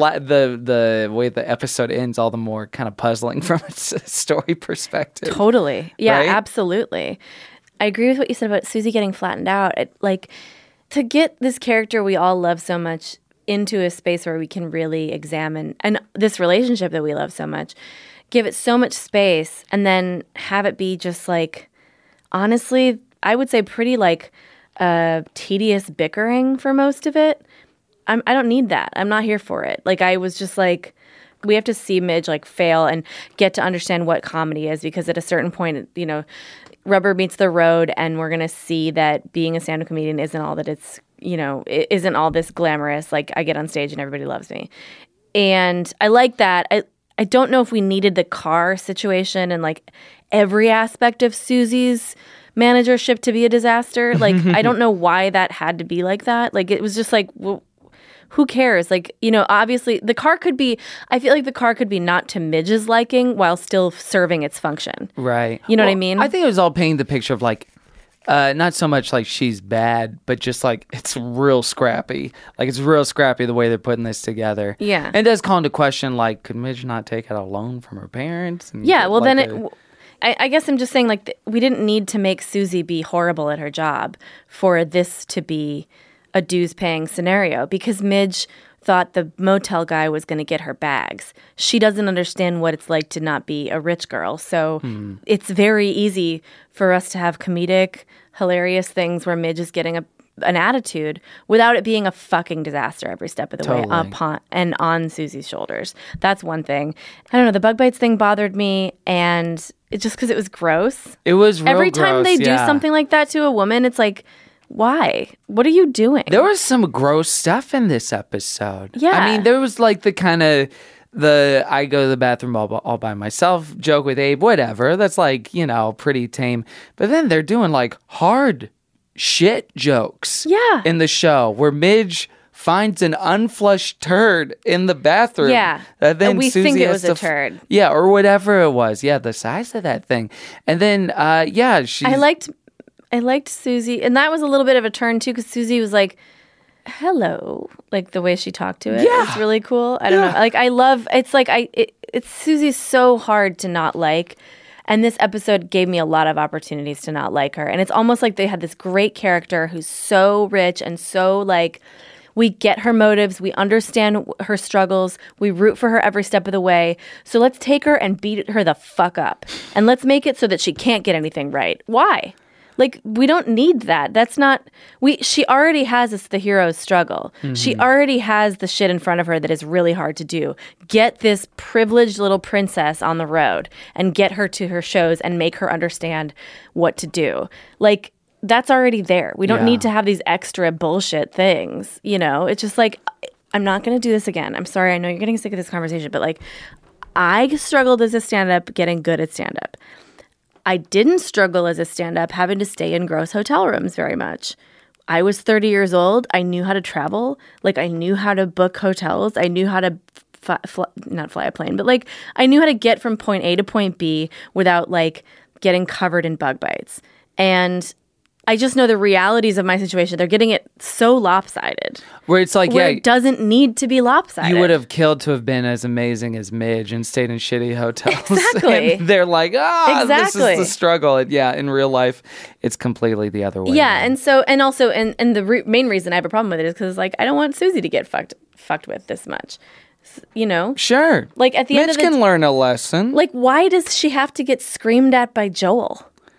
way the episode ends all the more kind of puzzling from a story perspective. Totally. Yeah, right? Absolutely. I agree with what you said about Susie getting flattened out. To get this character we all love so much into a space where we can really examine, and this relationship that we love so much, give it so much space, and then have it be just like, honestly, I would say pretty like tedious bickering for most of it. I don't need that. I'm not here for it. Like, I was just like, we have to see Midge like fail and get to understand what comedy is, because at a certain point, rubber meets the road, and we're going to see that being a stand-up comedian isn't all that it's, it isn't all this glamorous, like I get on stage and everybody loves me. And I like that. I don't know if we needed the car situation and like every aspect of Susie's managership to be a disaster. Like, I don't know why that had to be like that. Like, it was just like, well, who cares? Like, obviously the car could be, I feel like the car could be not to Midge's liking while still serving its function. Right. You know what I mean? I think it was all painting the picture of like, not so much like she's bad, but just like it's real scrappy. Like it's real scrappy the way they're putting this together. Yeah. And it does call into question, like, could Midge not take out a loan from her parents? And yeah, well like then I guess I'm just saying, like, we didn't need to make Susie be horrible at her job for this to be a dues-paying scenario, because Midge thought the motel guy was going to get her bags. She doesn't understand what it's like to not be a rich girl. So it's very easy for us to have comedic, hilarious things where Midge is getting an attitude without it being a fucking disaster every step of the way on Susie's shoulders. That's one thing. I don't know. The bug bites thing bothered me, and it's just because it was gross. It was real Every time gross, they do something like that to a woman, it's like, why? What are you doing? There was some gross stuff in this episode. Yeah. I mean, there was like the kind of I go to the bathroom all by myself joke with Abe, whatever. That's like, pretty tame. But then they're doing like hard shit jokes in the show where Midge finds an unflushed turd in the bathroom. Yeah. Then we Susie think it has was a turd. Yeah, or whatever it was. Yeah, the size of that thing. And then, she... I liked Susie, and that was a little bit of a turn too, because Susie was like, hello, like the way she talked to it. It's really cool. I don't know. Like, I love, it's like, it's Susie's so hard to not like. And this episode gave me a lot of opportunities to not like her. And it's almost like they had this great character who's so rich and so like, we get her motives. We understand her struggles. We root for her every step of the way. So let's take her and beat her the fuck up. And let's make it so that she can't get anything right. Why? Like, we don't need that. That's not... She already has the hero's struggle. Mm-hmm. She already has the shit in front of her that is really hard to do. Get this privileged little princess on the road and get her to her shows and make her understand what to do. Like, that's already there. We don't need to have these extra bullshit things, It's just like, I'm not going to do this again. I'm sorry. I know you're getting sick of this conversation, but like, I struggled as a stand-up getting good at stand-up. I didn't struggle as a stand-up having to stay in gross hotel rooms very much. I was 30 years old. I knew how to travel. Like, I knew how to book hotels. I knew how to not fly a plane, but like, I knew how to get from point A to point B without like getting covered in bug bites. And I just know the realities of my situation. They're getting it so lopsided. Where it's like, it doesn't need to be lopsided. You would have killed to have been as amazing as Midge and stayed in shitty hotels. Exactly. And they're like, this is the struggle. In real life, it's completely the other way. Yeah, and the main reason I have a problem with it is because like, I don't want Susie to get fucked with this much. Sure. Like, at the end of Midge can learn a lesson. Like, why does she have to get screamed at by Joel?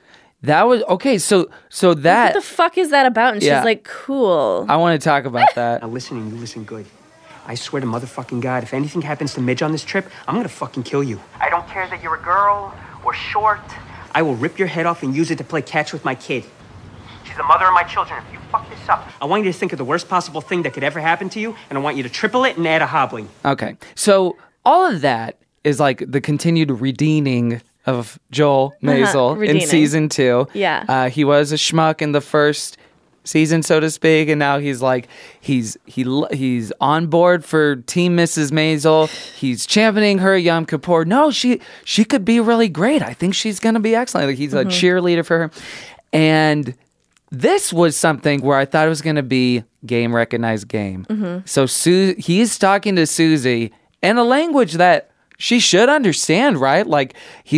That was okay. So What that the fuck is that about? And she's like, cool. I want to talk about that. Now listen, and you listen good. I swear to motherfucking God, if anything happens to Midge on this trip, I'm gonna fucking kill you. I don't care that you're a girl or short. I will rip your head off and use it to play catch with my kid. She's the mother of my children. If you fuck this up, I want you to think of the worst possible thing that could ever happen to you, and I want you to triple it and add a hobbling. Okay, so all of that is like the continued redeeming of Joel Maisel in season 2. Yeah. He was a schmuck in the first season, so to speak, and now he's like he's on board for Team Mrs. Maisel. He's championing her Yom Kippur. No, she could be really great. I think she's gonna be excellent. Like he's a cheerleader for her. And this was something where I thought it was gonna be game recognized game. So he's talking to Susie in a language that she should understand, right? Like he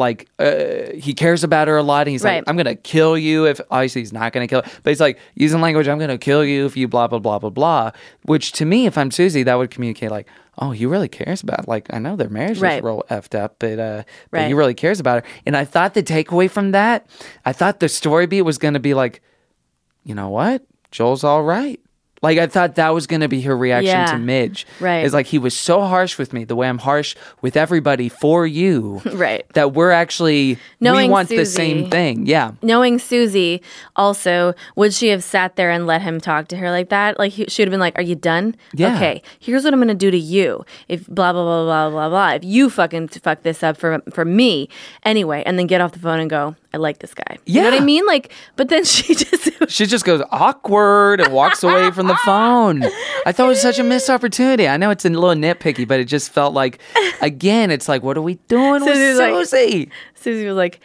cares about her a lot, and he's like, I'm gonna kill you if obviously he's not gonna kill her, but he's like using language, I'm gonna kill you if you blah blah blah blah blah. Which to me, if I'm Susie, that would communicate like, oh, he really cares about. Like I know their marriage is real effed up, but he really cares about her. And I thought the takeaway from that, I thought the story beat was gonna be like, you know what, Joel's all right. Like, I thought that was going to be her reaction to Midge. Right. It's like, he was so harsh with me, the way I'm harsh with everybody for you. Right. That we're actually, we want the same thing. Yeah. Knowing Susie, also, would she have sat there and let him talk to her like that? Like, she would have been like, are you done? Yeah. Okay, here's what I'm going to do to you. If blah, blah, blah, blah, blah, blah. If you fucking fuck this up for me. Anyway, and then get off the phone and go, I like this guy. You know what I mean? Like, but then she just goes awkward and walks away from the phone. I thought it was such a missed opportunity. I know it's a little nitpicky, but it just felt like, again, it's like, what are we doing with Susie? Susie was like,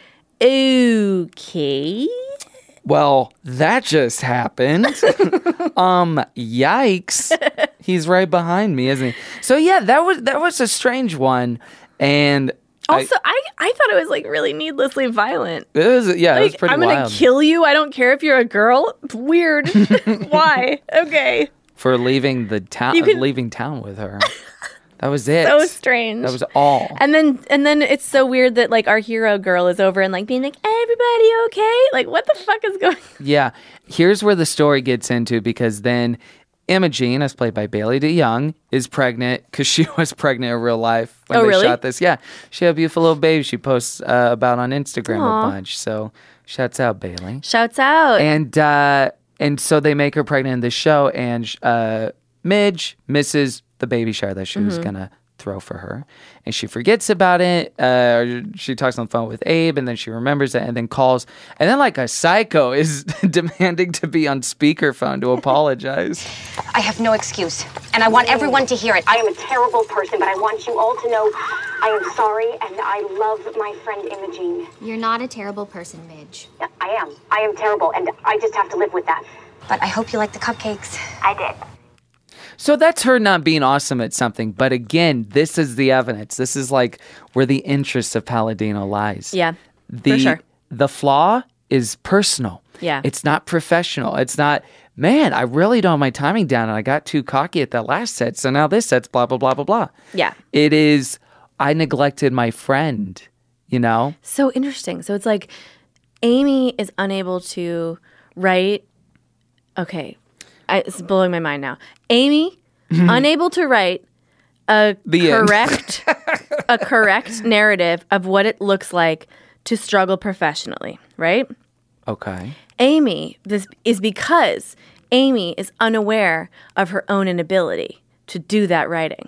okay. Well, that just happened. Yikes. He's right behind me, isn't he? So yeah, that was a strange one. And also, I thought it was like really needlessly violent. It was, yeah, like, it was pretty wild. I'm going to kill you. I don't care if you're a girl. Weird. Why? Okay. For leaving the town, leaving town with her. That was it. So strange. That was all. And then it's so weird that like our hero girl is over and like being like, everybody okay? Like, what the fuck is going on? Yeah. Here's where the story gets into, because then Imogene, as played by Bailey DeYoung, is pregnant because she was pregnant in real life when they shot this. Yeah, she had a beautiful little baby she posts about on Instagram a bunch. So shouts out, Bailey. Shouts out. And so they make her pregnant in the show, and Midge misses the baby shower that she was gonna throw for her, and she forgets about it. She talks on the phone with Abe, and then she remembers it, and then calls, and then like a psycho is demanding to be on speakerphone to apologize. I have no excuse, and I want everyone to hear it. I am a terrible person, but I want you all to know I am sorry, and I love my friend Imogene. You're not a terrible person, Midge. I am. I am terrible, and I just have to live with that. But I hope you like the cupcakes. I did. So that's her not being awesome at something. But again, this is the evidence. This is like where the interest of Palladino lies. Yeah, for sure. The flaw is personal. Yeah. It's not professional. It's not, man, I really don't have my timing down, and I got too cocky at that last set, so now this set's blah, blah, blah, blah, blah. Yeah. It is, I neglected my friend, you know? So interesting. So it's like Amy is unable to write. Okay. It's blowing my mind now. Amy, unable to write a correct narrative of what it looks like to struggle professionally, right? Okay. Amy, this is because Amy is unaware of her own inability to do that writing.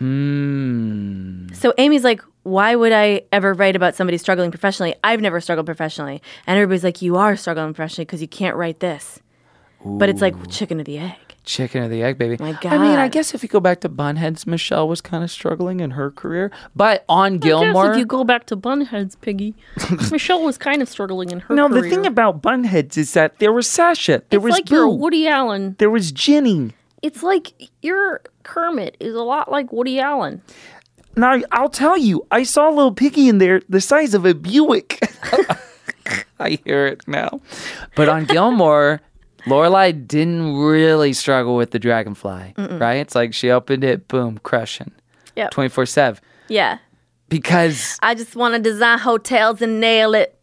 So Amy's like, why would I ever write about somebody struggling professionally? I've never struggled professionally. And everybody's like, you are struggling professionally because you can't write this. Ooh. But it's like chicken or the egg. Chicken or the egg, baby. My God. I mean, I guess if you go back to Bunheads, Michelle was kind of struggling in her career. But on Gilmore... I guess if you go back to Bunheads, Piggy, Michelle was kind of struggling in her career. No, the thing about Bunheads is that there was Sasha. There was like Boo. you're Woody Allen. There was Ginny. It's like your Kermit is a lot like Woody Allen. Now, I'll tell you, I saw a little piggy in there the size of a Buick. I hear it now. But on Gilmore... Lorelai didn't really struggle with the dragonfly, right? It's like she opened it, boom, crushing. Yeah. 24/7. Yeah. Because... I just want to design hotels and nail it.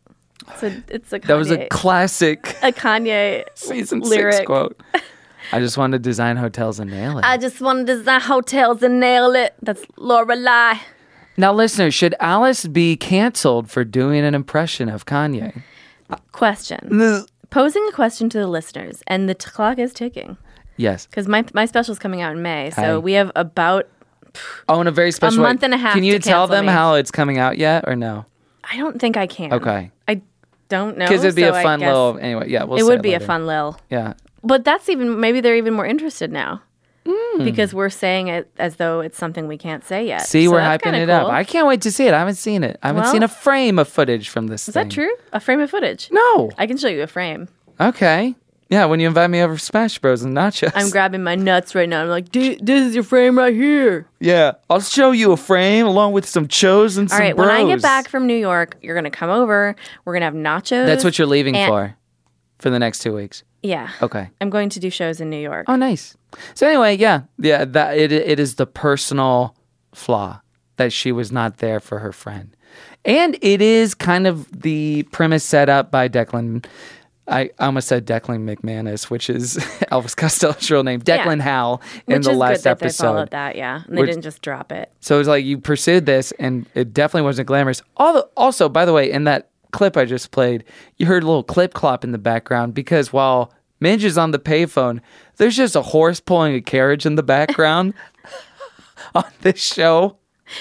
It's a Kanye, That was a classic a Kanye season lyric. 6 quote. I just want to design hotels and nail it. I just want to design hotels and nail it. That's Lorelai. Now, listeners, should Alice be canceled for doing an impression of Kanye? Question. Posing a question to the listeners, and the clock is ticking. Yes. Because my special is coming out in May, so Hi. we have about in a very special month and a half. Can you to tell them me. how it's coming out yet, or no? I don't think I can. Okay. I don't know. Because it'd be so a I fun guess little. Anyway, yeah, we'll it say would be later. a fun lil. Yeah. But that's maybe they're even more interested now. Because we're saying it as though it's something we can't say yet. See, So we're that's hyping kinda it up. cool. I can't wait to see it. I haven't seen it. I haven't seen a frame of footage from this Is thing. that true? A frame of footage? No. I can show you a frame. Okay. Yeah, when you invite me over for Smash Bros. And nachos. I'm grabbing my nuts right now. I'm like, this is your frame right here. Yeah, I'll show you a frame along with some chos and All some right, bros. when I get back from New York, you're going to come over. We're going to have nachos. That's what you're leaving and- for the next 2 weeks. Yeah. Okay. I'm going to do shows in New York. Oh, nice. So anyway, yeah, that it is the personal flaw that she was not there for her friend, and it is kind of the premise set up by Declan. I almost said Declan McManus, which is Elvis Costello's real name, Declan Howell, in Which the is last good that episode. They followed that, yeah, and they didn't just drop it. So it's like you pursued this, and it definitely wasn't glamorous. Also, by the way, in that clip I just played, you heard a little clip clop in the background because while Midge is on the payphone, there's just a horse pulling a carriage in the background on this show.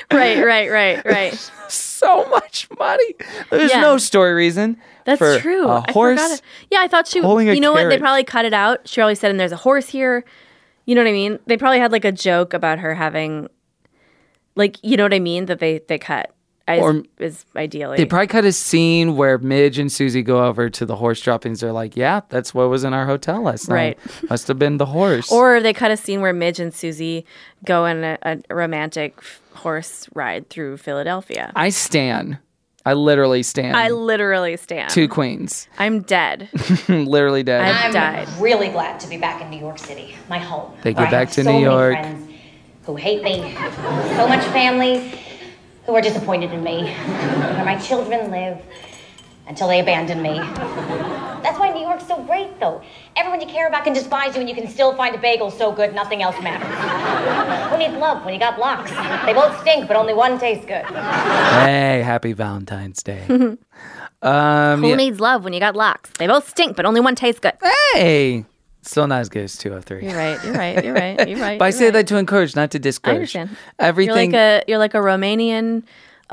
Right. So much money. There's no story reason. That's for true. A I horse. forgot it. Yeah, I thought she. pulling a You know what? They carriage. probably cut it out. She always said, "And there's a horse here." You know what I mean? They probably had like a joke about her having, like, you know what I mean? That they cut. Is ideally. They probably cut a scene where Midge and Susie go over to the horse droppings. They're like, yeah, that's what was in our hotel last night. Right. Must have been the horse. Or they cut a scene where Midge and Susie go on a romantic horse ride through Philadelphia. I literally stand. Two queens. I'm dead. Literally dead. I've died. I'm really glad to be back in New York City, my home. They where get back I have to so New many York. Friends who hate me, so much family who are disappointed in me, where my children live until they abandon me. That's why New York's so great, though. Everyone you care about can despise you, and you can still find a bagel so good nothing else matters. Who needs love when you got blocks? They both stink, but only one tastes good. Hey, happy Valentine's Day. Who yeah. needs love when you got locks? They both stink, but only one tastes good. Hey, still not as good as 203. You're right. But I say that to encourage, not to discourage. I understand. Everything. You're like a Romanian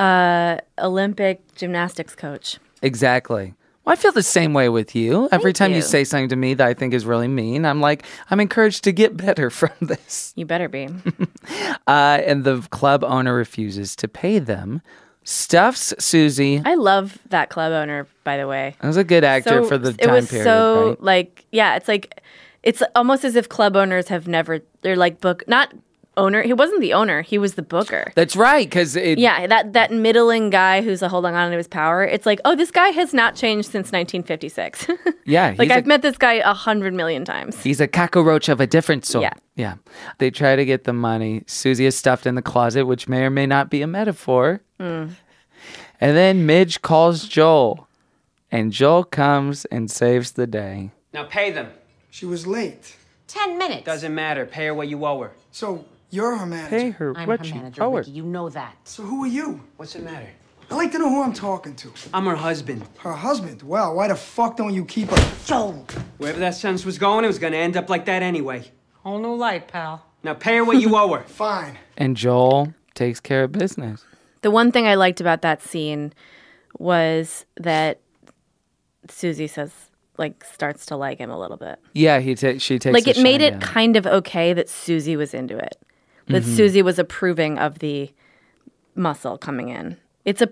Olympic gymnastics coach. Exactly. Well, I feel the same way with you. Every time you you. say something to me that I think is really mean, I'm like, I'm encouraged to get better from this. You better be. And the club owner refuses to pay them. Stuffs Susie. I love that club owner, by the way. That was a good actor for the time period. So, right? like, yeah, it's almost as if club owners have never, they're like not owner. He wasn't the owner. He was the booker. That's right. Because yeah, that middling guy who's holding on to his power. It's like, oh, this guy has not changed since 1956. Yeah. Like I've met this guy 100 million times. He's a cockroach of a different sort. Yeah. Yeah. They try to get the money. Susie is stuffed in the closet, which may or may not be a metaphor. And then Midge calls Joel. And Joel comes and saves the day. Now pay them. She was late. 10 minutes. Doesn't matter. Pay her what you owe her. So you're her manager. Pay her I'm what her you manager, owe her. Ricky. You know that. So who are you? What's the matter? I'd like to know who I'm talking to. I'm her husband. Her husband? Well, why the fuck don't you keep her? Joel. Wherever that sentence was going, it was gonna end up like that anyway. Whole new light, pal. Now pay her what you owe her. Fine. And Joel takes care of business. The one thing I liked about that scene was that Susie starts to like him a little bit. Yeah, she takes Like the it made shine it down. kind of okay that Susie was into it. That Susie was approving of the muscle coming in. This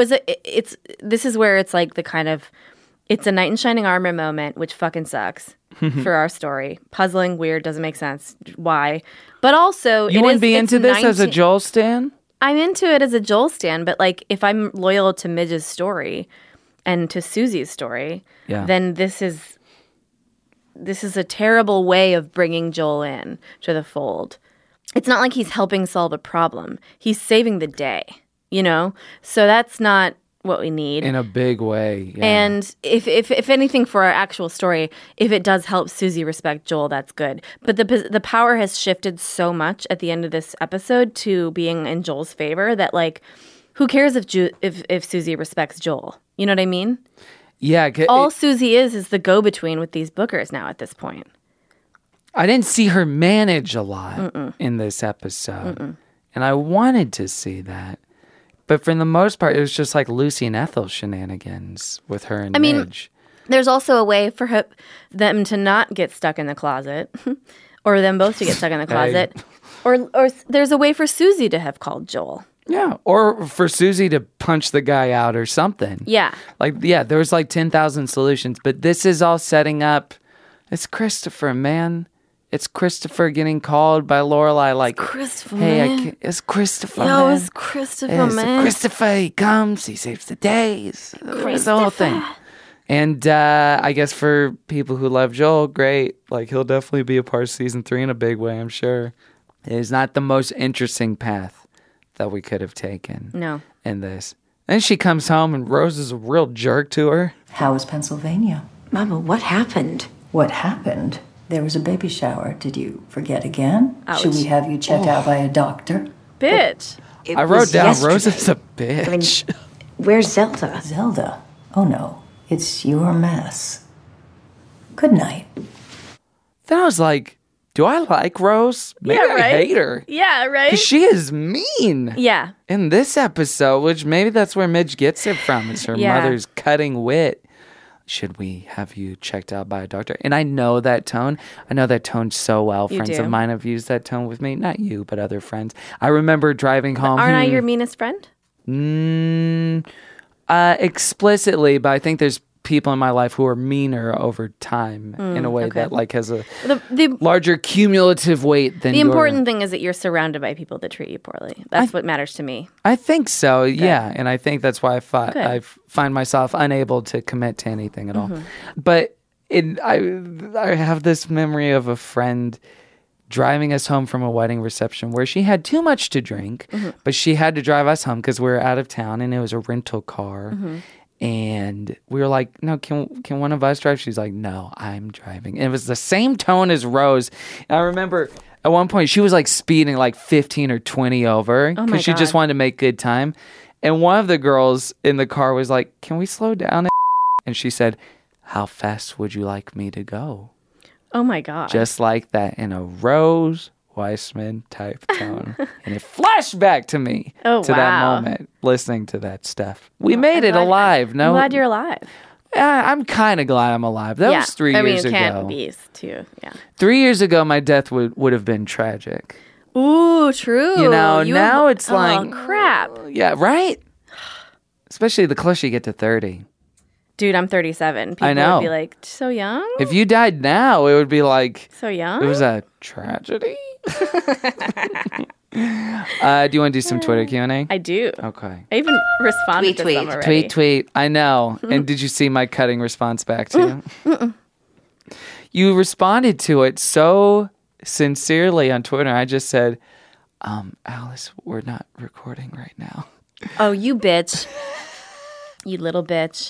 is where it's like the kind of, it's a knight in shining armor moment, which fucking sucks for our story. Puzzling, weird, doesn't make sense. Why? But also, You wouldn't be into this as a Joel stan? I'm into it as a Joel stan, but like if I'm loyal to Midge's story and to Susie's story, then this is a terrible way of bringing Joel in to the fold. It's not like he's helping solve a problem. He's saving the day, you know? So that's not what we need in a big way. Yeah. And if anything for our actual story, if it does help Susie respect Joel, that's good. But the power has shifted so much at the end of this episode to being in Joel's favor that, like, who cares if Susie respects Joel? You know what I mean? Yeah. All Susie is the go-between with these bookers now at this point. I didn't see her manage a lot in this episode. And I wanted to see that. But for the most part, it was just like Lucy and Ethel shenanigans with her and Midge. There's also a way for them to not get stuck in the closet, or them both to get stuck in the closet, or there's a way for Susie to have called Joel. Yeah, or for Susie to punch the guy out or something. Yeah. There was like 10,000 solutions, but this is all setting up. It's Christopher, man. It's Christopher getting called by Lorelai like, it's Christopher, hey, man. It's Christopher, man. It's Christopher, man. Christopher, he comes, he saves the day. It's the whole thing. And I guess for people who love Joel, great. Like, he'll definitely be a part of season 3 in a big way, I'm sure. It is not the most interesting path that we could have taken in this. Then she comes home and Rose is a real jerk to her. How was Pennsylvania? Mama, what happened? What happened? There was a baby shower. Did you forget again? Ouch. Should we have you checked out by a doctor? Bitch. I wrote down Rose is a bitch. I mean, where's Zelda? Zelda? Oh no, it's your mess. Good night. Then I was like, do I like Rose? Maybe I hate her. Yeah, right? Because she is mean. Yeah. In this episode, which maybe that's where Midge gets it from, is her mother's cutting wit. Should we have you checked out by a doctor? And I know that tone. I know that tone so well. You Friends do. of mine have used that tone with me. Not you, but other friends. I remember driving home. Aren't I your meanest friend? Explicitly, but I think there's people in my life who are meaner over time in a way that like has a the larger cumulative weight than the important thing is that you're surrounded by people that treat you poorly. That's what matters to me. I think so, yeah. And I think that's why I find myself unable to commit to anything at all. But I have this memory of a friend driving us home from a wedding reception where she had too much to drink, but she had to drive us home because we were out of town and it was a rental car. And we were like, no, can one of us drive? She's like, no, I'm driving. And it was the same tone as Rose. And I remember at one point she was like speeding like 15 or 20 over because she just wanted to make good time. And one of the girls in the car was like, can we slow down? And she said, how fast would you like me to go? Oh my God. Just like that in a Rose Weissman type tone. And it flashed back to me to that moment, listening to that stuff. We made it alive. I'm glad you're alive. I'm kind of glad I'm alive. That was 3 years ago. Can't be too. Yeah. 3 years ago, my death would have been tragic. Ooh, true. You know, now it's like, crap. Yeah, right? Especially the closer you get to 30. Dude, I'm 37. People I know. would be like, so young? If you died now, it would be like... So young? It was a tragedy? Do you want to do some Twitter Q&A? I do. Okay. I even responded to some already. Tweet. I know. And did you see my cutting response back to you? You responded to it so sincerely on Twitter. I just said, Alice, we're not recording right now. Oh, you bitch. You little bitch.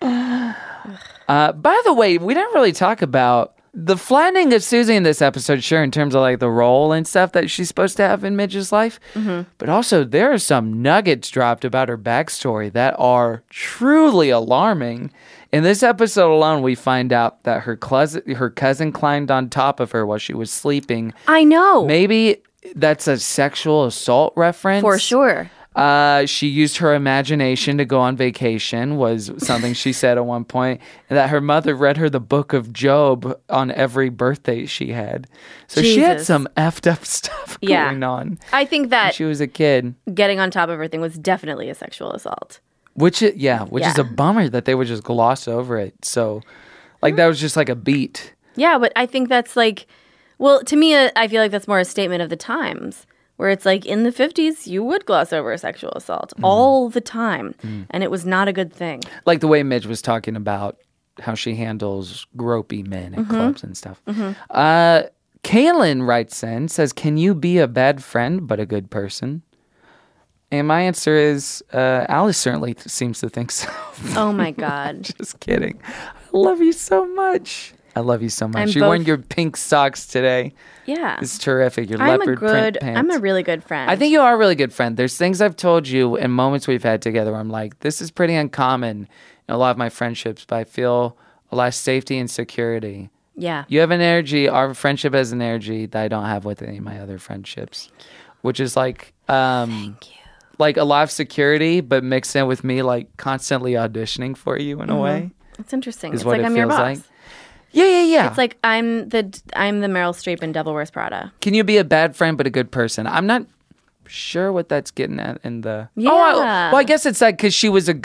By the way, we didn't really talk about the flattening of Susie in this episode, sure, in terms of like the role and stuff that she's supposed to have in Midge's life. But also there are some nuggets dropped about her backstory that are truly alarming. In this episode alone, we find out that her cousin climbed on top of her while she was sleeping. I know. Maybe that's a sexual assault reference. For sure. She used her imagination to go on vacation, was something she said at one point, and that her mother read her the book of Job on every birthday she had. So she had some effed up stuff going on. I think that when she was a kid. Getting on top of everything was definitely a sexual assault. Which is a bummer that they would just gloss over it. So, like, that was just like a beat. Yeah, but I think that's like, well, to me, I feel like that's more a statement of the times. Where it's like in the 50s, you would gloss over a sexual assault all the time. And it was not a good thing. Like the way Midge was talking about how she handles gropey men at clubs and stuff. Kaylin writes in, says, can you be a bad friend but a good person? And my answer is Alice certainly seems to think so. Oh, my God. Just kidding. I love you so much. I love you so much. You're wearing your pink socks today. Yeah. It's terrific. Your leopard print pants. I'm a really good friend. I think you are a really good friend. There's things I've told you in moments we've had together where I'm like, this is pretty uncommon in a lot of my friendships, but I feel a lot of safety and security. Yeah. You have an energy, our friendship has an energy that I don't have with any of my other friendships, which is like, thank you. Like a lot of security, but mixed in with me like constantly auditioning for you in a way. It's interesting. It's like I'm your boss. Like. Yeah. It's like I'm the Meryl Streep in Devil Wears Prada. Can you be a bad friend but a good person? I'm not sure what that's getting at in the. Yeah. Well, I guess it's like because she was a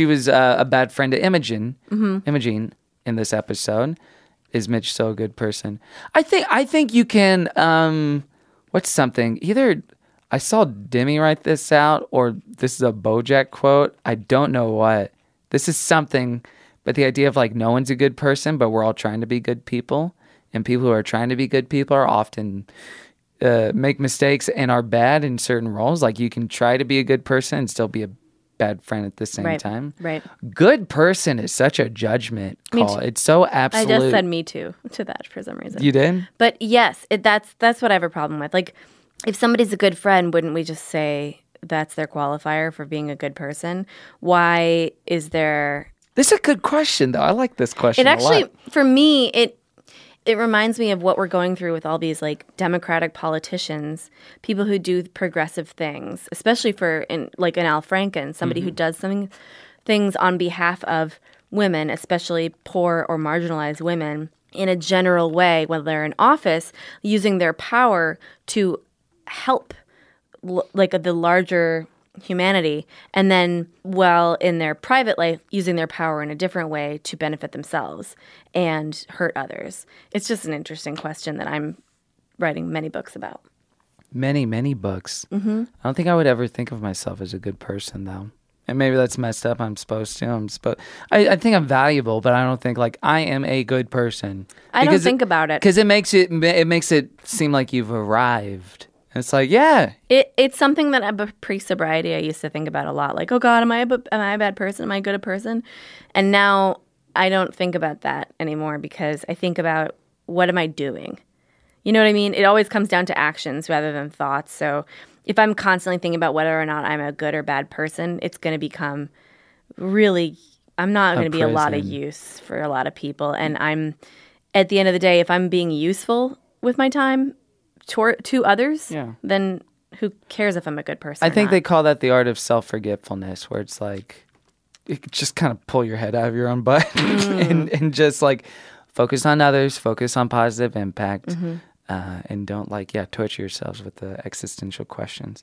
bad friend to Imogen. Imogen in this episode. Is Mitch still a good person? I think you can. What's something either. I saw Demi write this out, or this is a BoJack quote. I don't know what. This is something, but the idea of like no one's a good person, but we're all trying to be good people, and people who are trying to be good people are often make mistakes and are bad in certain roles. Like you can try to be a good person and still be a bad friend at the same time. Right. Good person is such a judgment call. It's so absolute. I just said me too to that for some reason. You did? But yes, that's what I have a problem with. Like. If somebody's a good friend, wouldn't we just say that's their qualifier for being a good person? Why is there... This is a good question, though. I like this question a lot. For me, it reminds me of what we're going through with all these like Democratic politicians, people who do progressive things, especially an Al Franken, somebody who does things on behalf of women, especially poor or marginalized women, in a general way, when they're in office, using their power to help the larger humanity, and then while in their private life using their power in a different way to benefit themselves and hurt others. It's just an interesting question that I'm writing many books about. Many books. I don't think I would ever think of myself as a good person, though. And maybe that's messed up. I'm supposed to. I think I'm valuable, but I don't think like I am a good person. I don't think about it because it makes it seem like you've arrived. It's like, yeah. It's something that pre-sobriety I used to think about a lot. Like, oh God, am I a bad person? Am I a good person? And now I don't think about that anymore because I think about what am I doing? You know what I mean? It always comes down to actions rather than thoughts. So if I'm constantly thinking about whether or not I'm a good or bad person, it's going to become really, I'm not going to be a lot of use for a lot of people. And I'm, at the end of the day, if I'm being useful with my time, to others, then who cares if I'm a good person? I think they call that the art of self-forgetfulness, where it's like you just kind of pull your head out of your own butt and just like focus on others, focus on positive impact, and don't torture yourselves with the existential questions.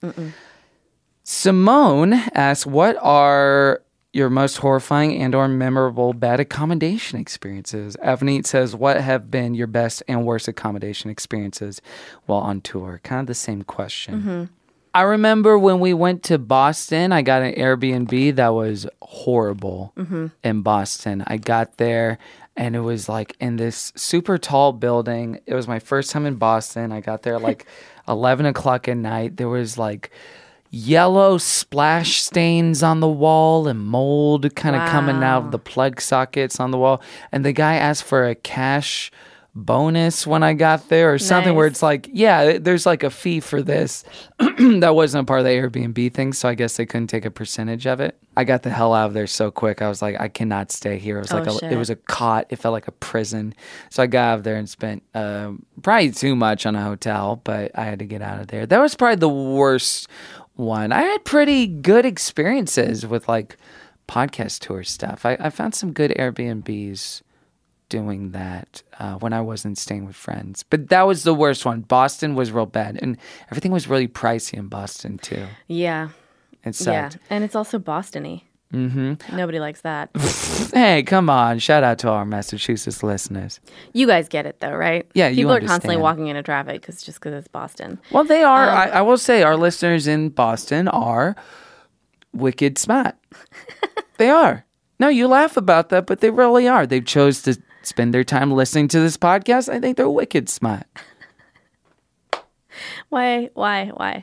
Simone asks, what are your most horrifying and or memorable bad accommodation experiences? Avneet says, what have been your best and worst accommodation experiences while on tour? Kind of the same question. I remember when we went to Boston, I got an Airbnb that was horrible in Boston. I got there and it was like in this super tall building. It was my first time in Boston. I got there like 11 o'clock at night. There was like yellow splash stains on the wall and mold kind of coming out of the plug sockets on the wall. And the guy asked for a cash bonus when I got there or something where it's like, yeah, there's like a fee for this. That wasn't a part of the Airbnb thing, so I guess they couldn't take a percentage of it. I got the hell out of there so quick. I was like, I cannot stay here. It was it was a cot. It felt like a prison. So I got out of there and spent probably too much on a hotel, but I had to get out of there. That was probably the worst one. I had pretty good experiences with like podcast tour stuff. I found some good Airbnbs doing that when I wasn't staying with friends. But that was the worst one. Boston was real bad. And everything was really pricey in Boston too. Yeah. It sucked. Yeah. And it's also Boston-y. Nobody likes that. Hey, come on. Shout out to our Massachusetts listeners. You guys get it though, right? Yeah, People you are constantly walking into traffic just because it's Boston. Well, they are. I will say our listeners in Boston are wicked smart. They are. No, you laugh about that, but they really are. They've chose to spend their time listening to this podcast. I think they're wicked smart. Why?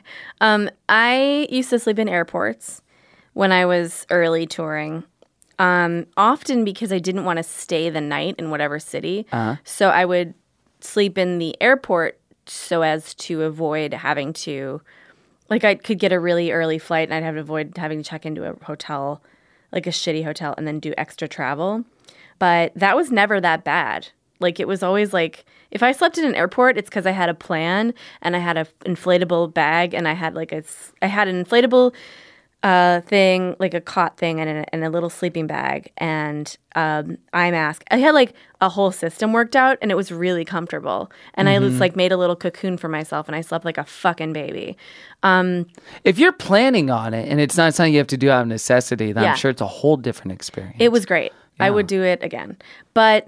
I used to sleep in airports when I was early touring. Often because I didn't want to stay the night in whatever city. So I would sleep in the airport so as to avoid having to, like, I could get a really early flight and I'd have to avoid having to check into a hotel, like a shitty hotel, and then do extra travel. But that was never that bad. Like, it was always like, if I slept in an airport, it's because I had a plan and I had an inflatable bag and I had an inflatable thing, like a cot thing and a little sleeping bag and eye mask. I had like a whole system worked out and it was really comfortable. And I just like made a little cocoon for myself and I slept like a fucking baby. If you're planning on it and it's not something you have to do out of necessity, then Yeah. I'm sure it's a whole different experience. It was great. Yeah. I would do it again. But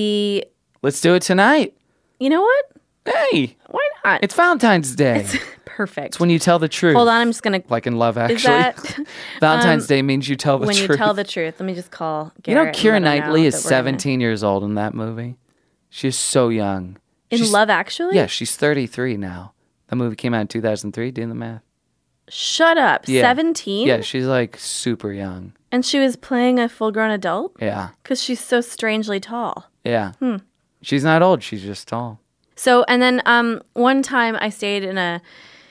Let's do it tonight. you know what? Hey, Why not? it's Valentine's Day. It's perfect. It's when you tell the truth. Hold on, I'm just going to... Like in Love, actually. Is that... Valentine's Day means you tell the when truth. you tell the truth. Let me just call You know, Garrett. Keira and let him Knightley know is that we're gonna- 17 years old in that movie. She's so young. In Love, Actually? Yeah, she's 33 now. That movie came out in 2003. Doing the math. Shut up. Yeah. 17? Yeah, she's like super young. And she was playing a full-grown adult? Yeah. Because she's so strangely tall. Yeah. She's not old. She's just tall. So, and then one time I stayed in a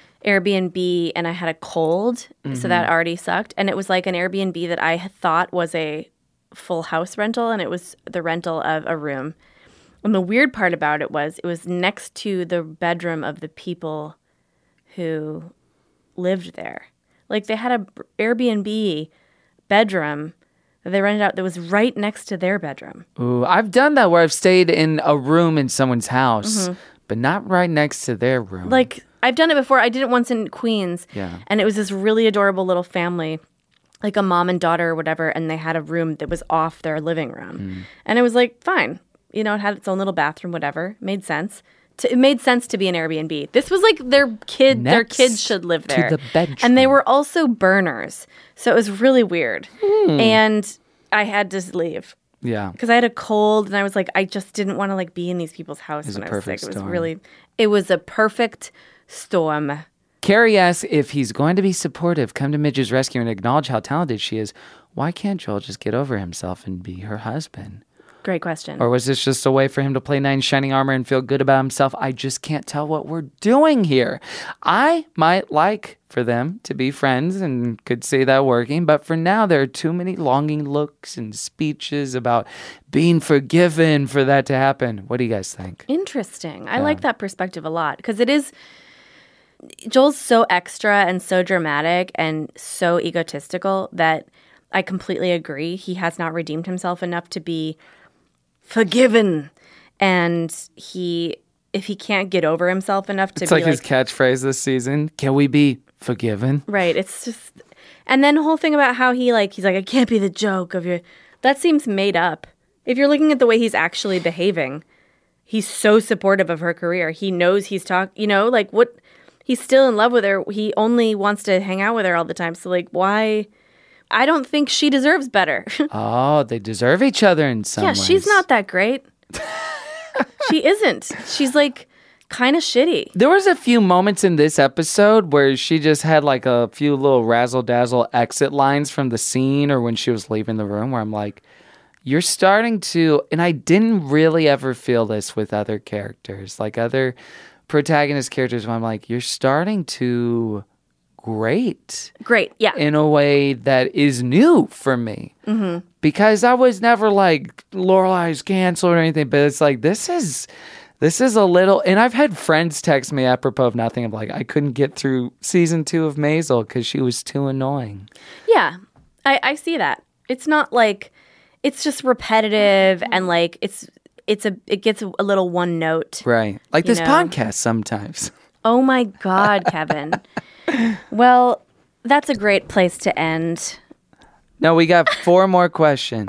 Airbnb and I had a cold, so that already sucked. And it was like an Airbnb that I had thought was a full house rental, and it was the rental of a room. And the weird part about it was next to the bedroom of the people who lived there. Like, they had a Airbnb bedroom that they rented out that was right next to their bedroom. Ooh, I've done that where I've stayed in a room in someone's house, but not right next to their room. Like, I've done it before. I did it once in Queens. Yeah. And it was this really adorable little family, like a mom and daughter or whatever, and they had a room that was off their living room. And it was like, fine. You know, it had its own little bathroom, whatever. Made sense. It made sense to be an Airbnb. This was like their kid. Their kids should live to there. the bedroom. And they were also burners. So it was really weird. And I had to leave. Yeah. Because I had a cold and I was like, I just didn't want to like be in these people's house It was when a I was sick. perfect It was storm. it was a perfect storm. Carrie asks if he's going to be supportive, come to Midge's rescue and acknowledge how talented she is. Why can't Joel just get over himself and be her husband? Great question. Or was this just a way for him to play knight in shining armor and feel good about himself? I just can't tell what we're doing here. I might like for them to be friends and could see that working, but for now there are too many longing looks and speeches about being forgiven for that to happen. What do you guys think? Interesting. I like that perspective a lot because it is. Joel's so extra and so dramatic and so egotistical that I completely agree. He has not redeemed himself enough to be forgiven. And if he can't get over himself enough to It's be like his catchphrase this season. Can we be forgiven? Right. It's just, and then the whole thing about how he's like, I can't be the joke of your, that seems made up. If you're looking at the way he's actually behaving, he's so supportive of her career. He knows he's like what, he's still in love with her. He only wants to hang out with her all the time. So like, why? I don't think she deserves better. Oh, they deserve each other in some ways. Yeah, she's not that great. She isn't. She's like kind of shitty. There was a few moments in this episode where she just had like a few little razzle-dazzle exit lines from the scene or when she was leaving the room where I'm like, you're starting to, and I didn't really ever feel this with other characters, like other protagonist characters where I'm like, you're starting to great, yeah, in a way that is new for me. Because I was never like Lorelai's canceled or anything, but it's like this is a little. And I've had friends text me apropos of nothing. I'm like, I couldn't get through season 2 of Maisel because she was too annoying. Yeah, I see that. It's not like it's just repetitive and like it gets a little one note, right? Like you this know? podcast sometimes. Oh my God, Kevin. Well, that's a great place to end. No, we got 4 more questions.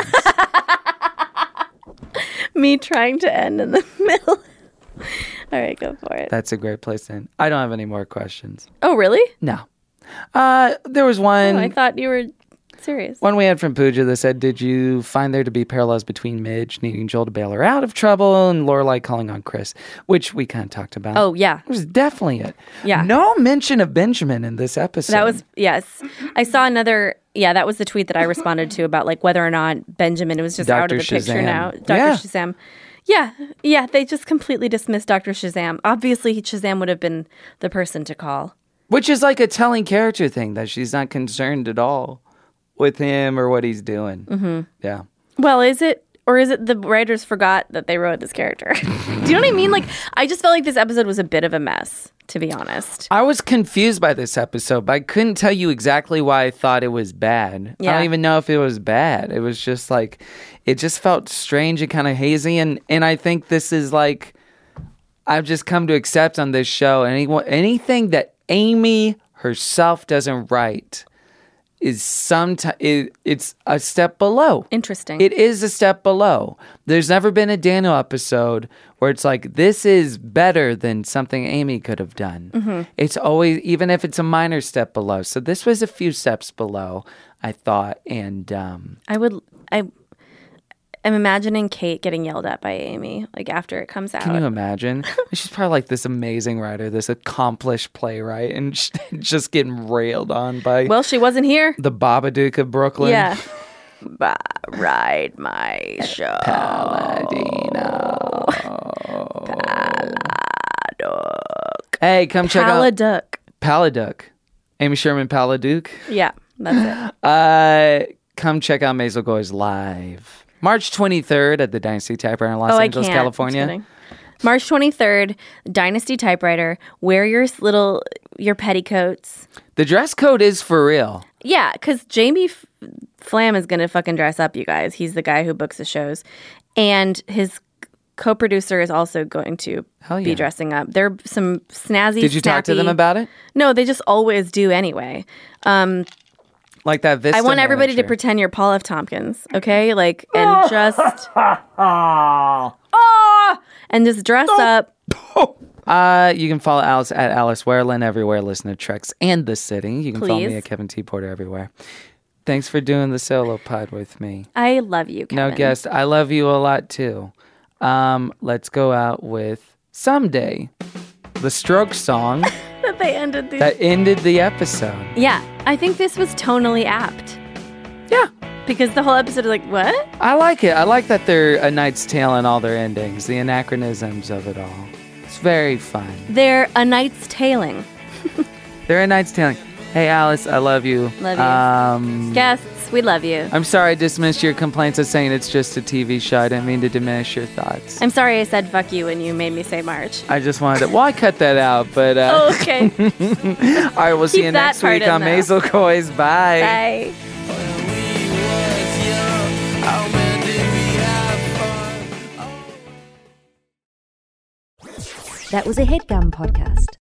Me trying to end in the middle. All right, go for it. That's a great place to end. I don't have any more questions. Oh, really? No. There was one. Oh, I thought you were serious. One we had from Pooja that said, did you find there to be parallels between Midge needing Joel to bail her out of trouble and Lorelai calling on Chris, which we kind of talked about. Oh, yeah. It was definitely it. Yeah. No mention of Benjamin in this episode. That was, yes. I saw another, that was the tweet that I responded to about like whether or not Benjamin was just out of the picture now. Dr. Shazam. Yeah, they just completely dismissed Dr. Shazam. Obviously, Shazam would have been the person to call. Which is like a telling character thing, that she's not concerned at all with him or what he's doing. Mm-hmm. Yeah. Well, is it the writers forgot that they wrote this character? Do you know what I mean? Like, I just felt like this episode was a bit of a mess, to be honest. I was confused by this episode, but I couldn't tell you exactly why I thought it was bad. Yeah. I don't even know if it was bad. It was just like, it just felt strange and kind of hazy. And I think this is like, I've just come to accept on this show, anything that Amy herself doesn't write is it's a step below. Interesting. It is a step below. There's never been a Daniel episode where it's like, this is better than something Amy could have done. Mm-hmm. It's always, even if it's a minor step below. So this was a few steps below, I thought. And I'm imagining Kate getting yelled at by Amy, like after it comes out. Can you imagine? She's probably like this amazing writer, this accomplished playwright, and just getting railed on by... Well, she wasn't here. The Babadook of Brooklyn. Yeah. Ride my show. Palladino. Hey, come check out... Palladuck. Amy Sherman Palladuke. Yeah, that's it. Come check out Maisel Goy's live. March 23rd at the Dynasty Typewriter in Los Angeles, California. March 23rd, Dynasty Typewriter. Wear your petticoats. The dress code is for real. Yeah, because Jamie Flam is going to fucking dress up, you guys. He's the guy who books the shows. And his co-producer is also going to be dressing up. There are some snazzy, Did you talk to them about it? No, they just always do anyway. Like that Vista I want everybody manager. to pretend you're Paul F. Tompkins, okay? Like, and just... and just dress up. You can follow Alice at Alice Werland everywhere. Listen to Treks and The City. You can follow me at Kevin T. Porter everywhere. Thanks for doing the solo pod with me. I love you, Kevin. No guest. I love you a lot, too. Let's go out with Someday, the Strokes song that ended the episode. Yeah, I think this was tonally apt. Yeah. Because the whole episode is like, what? I like it. I like that they're A Knight's Tale in all their endings, the anachronisms of it all. It's very fun. They're A Knight's Tailing. They're A Knight's Tailing. Hey, Alice, I love you. Love you. Guests, we love you. I'm sorry I dismissed your complaints of saying it's just a TV show. I didn't mean to diminish your thoughts. I'm sorry I said fuck you when you made me say March. I just wanted to... Well, I cut that out, but... Oh, okay. All right, we'll see you next week on Maisel Goys. Bye. Bye. That was a HeadGum podcast.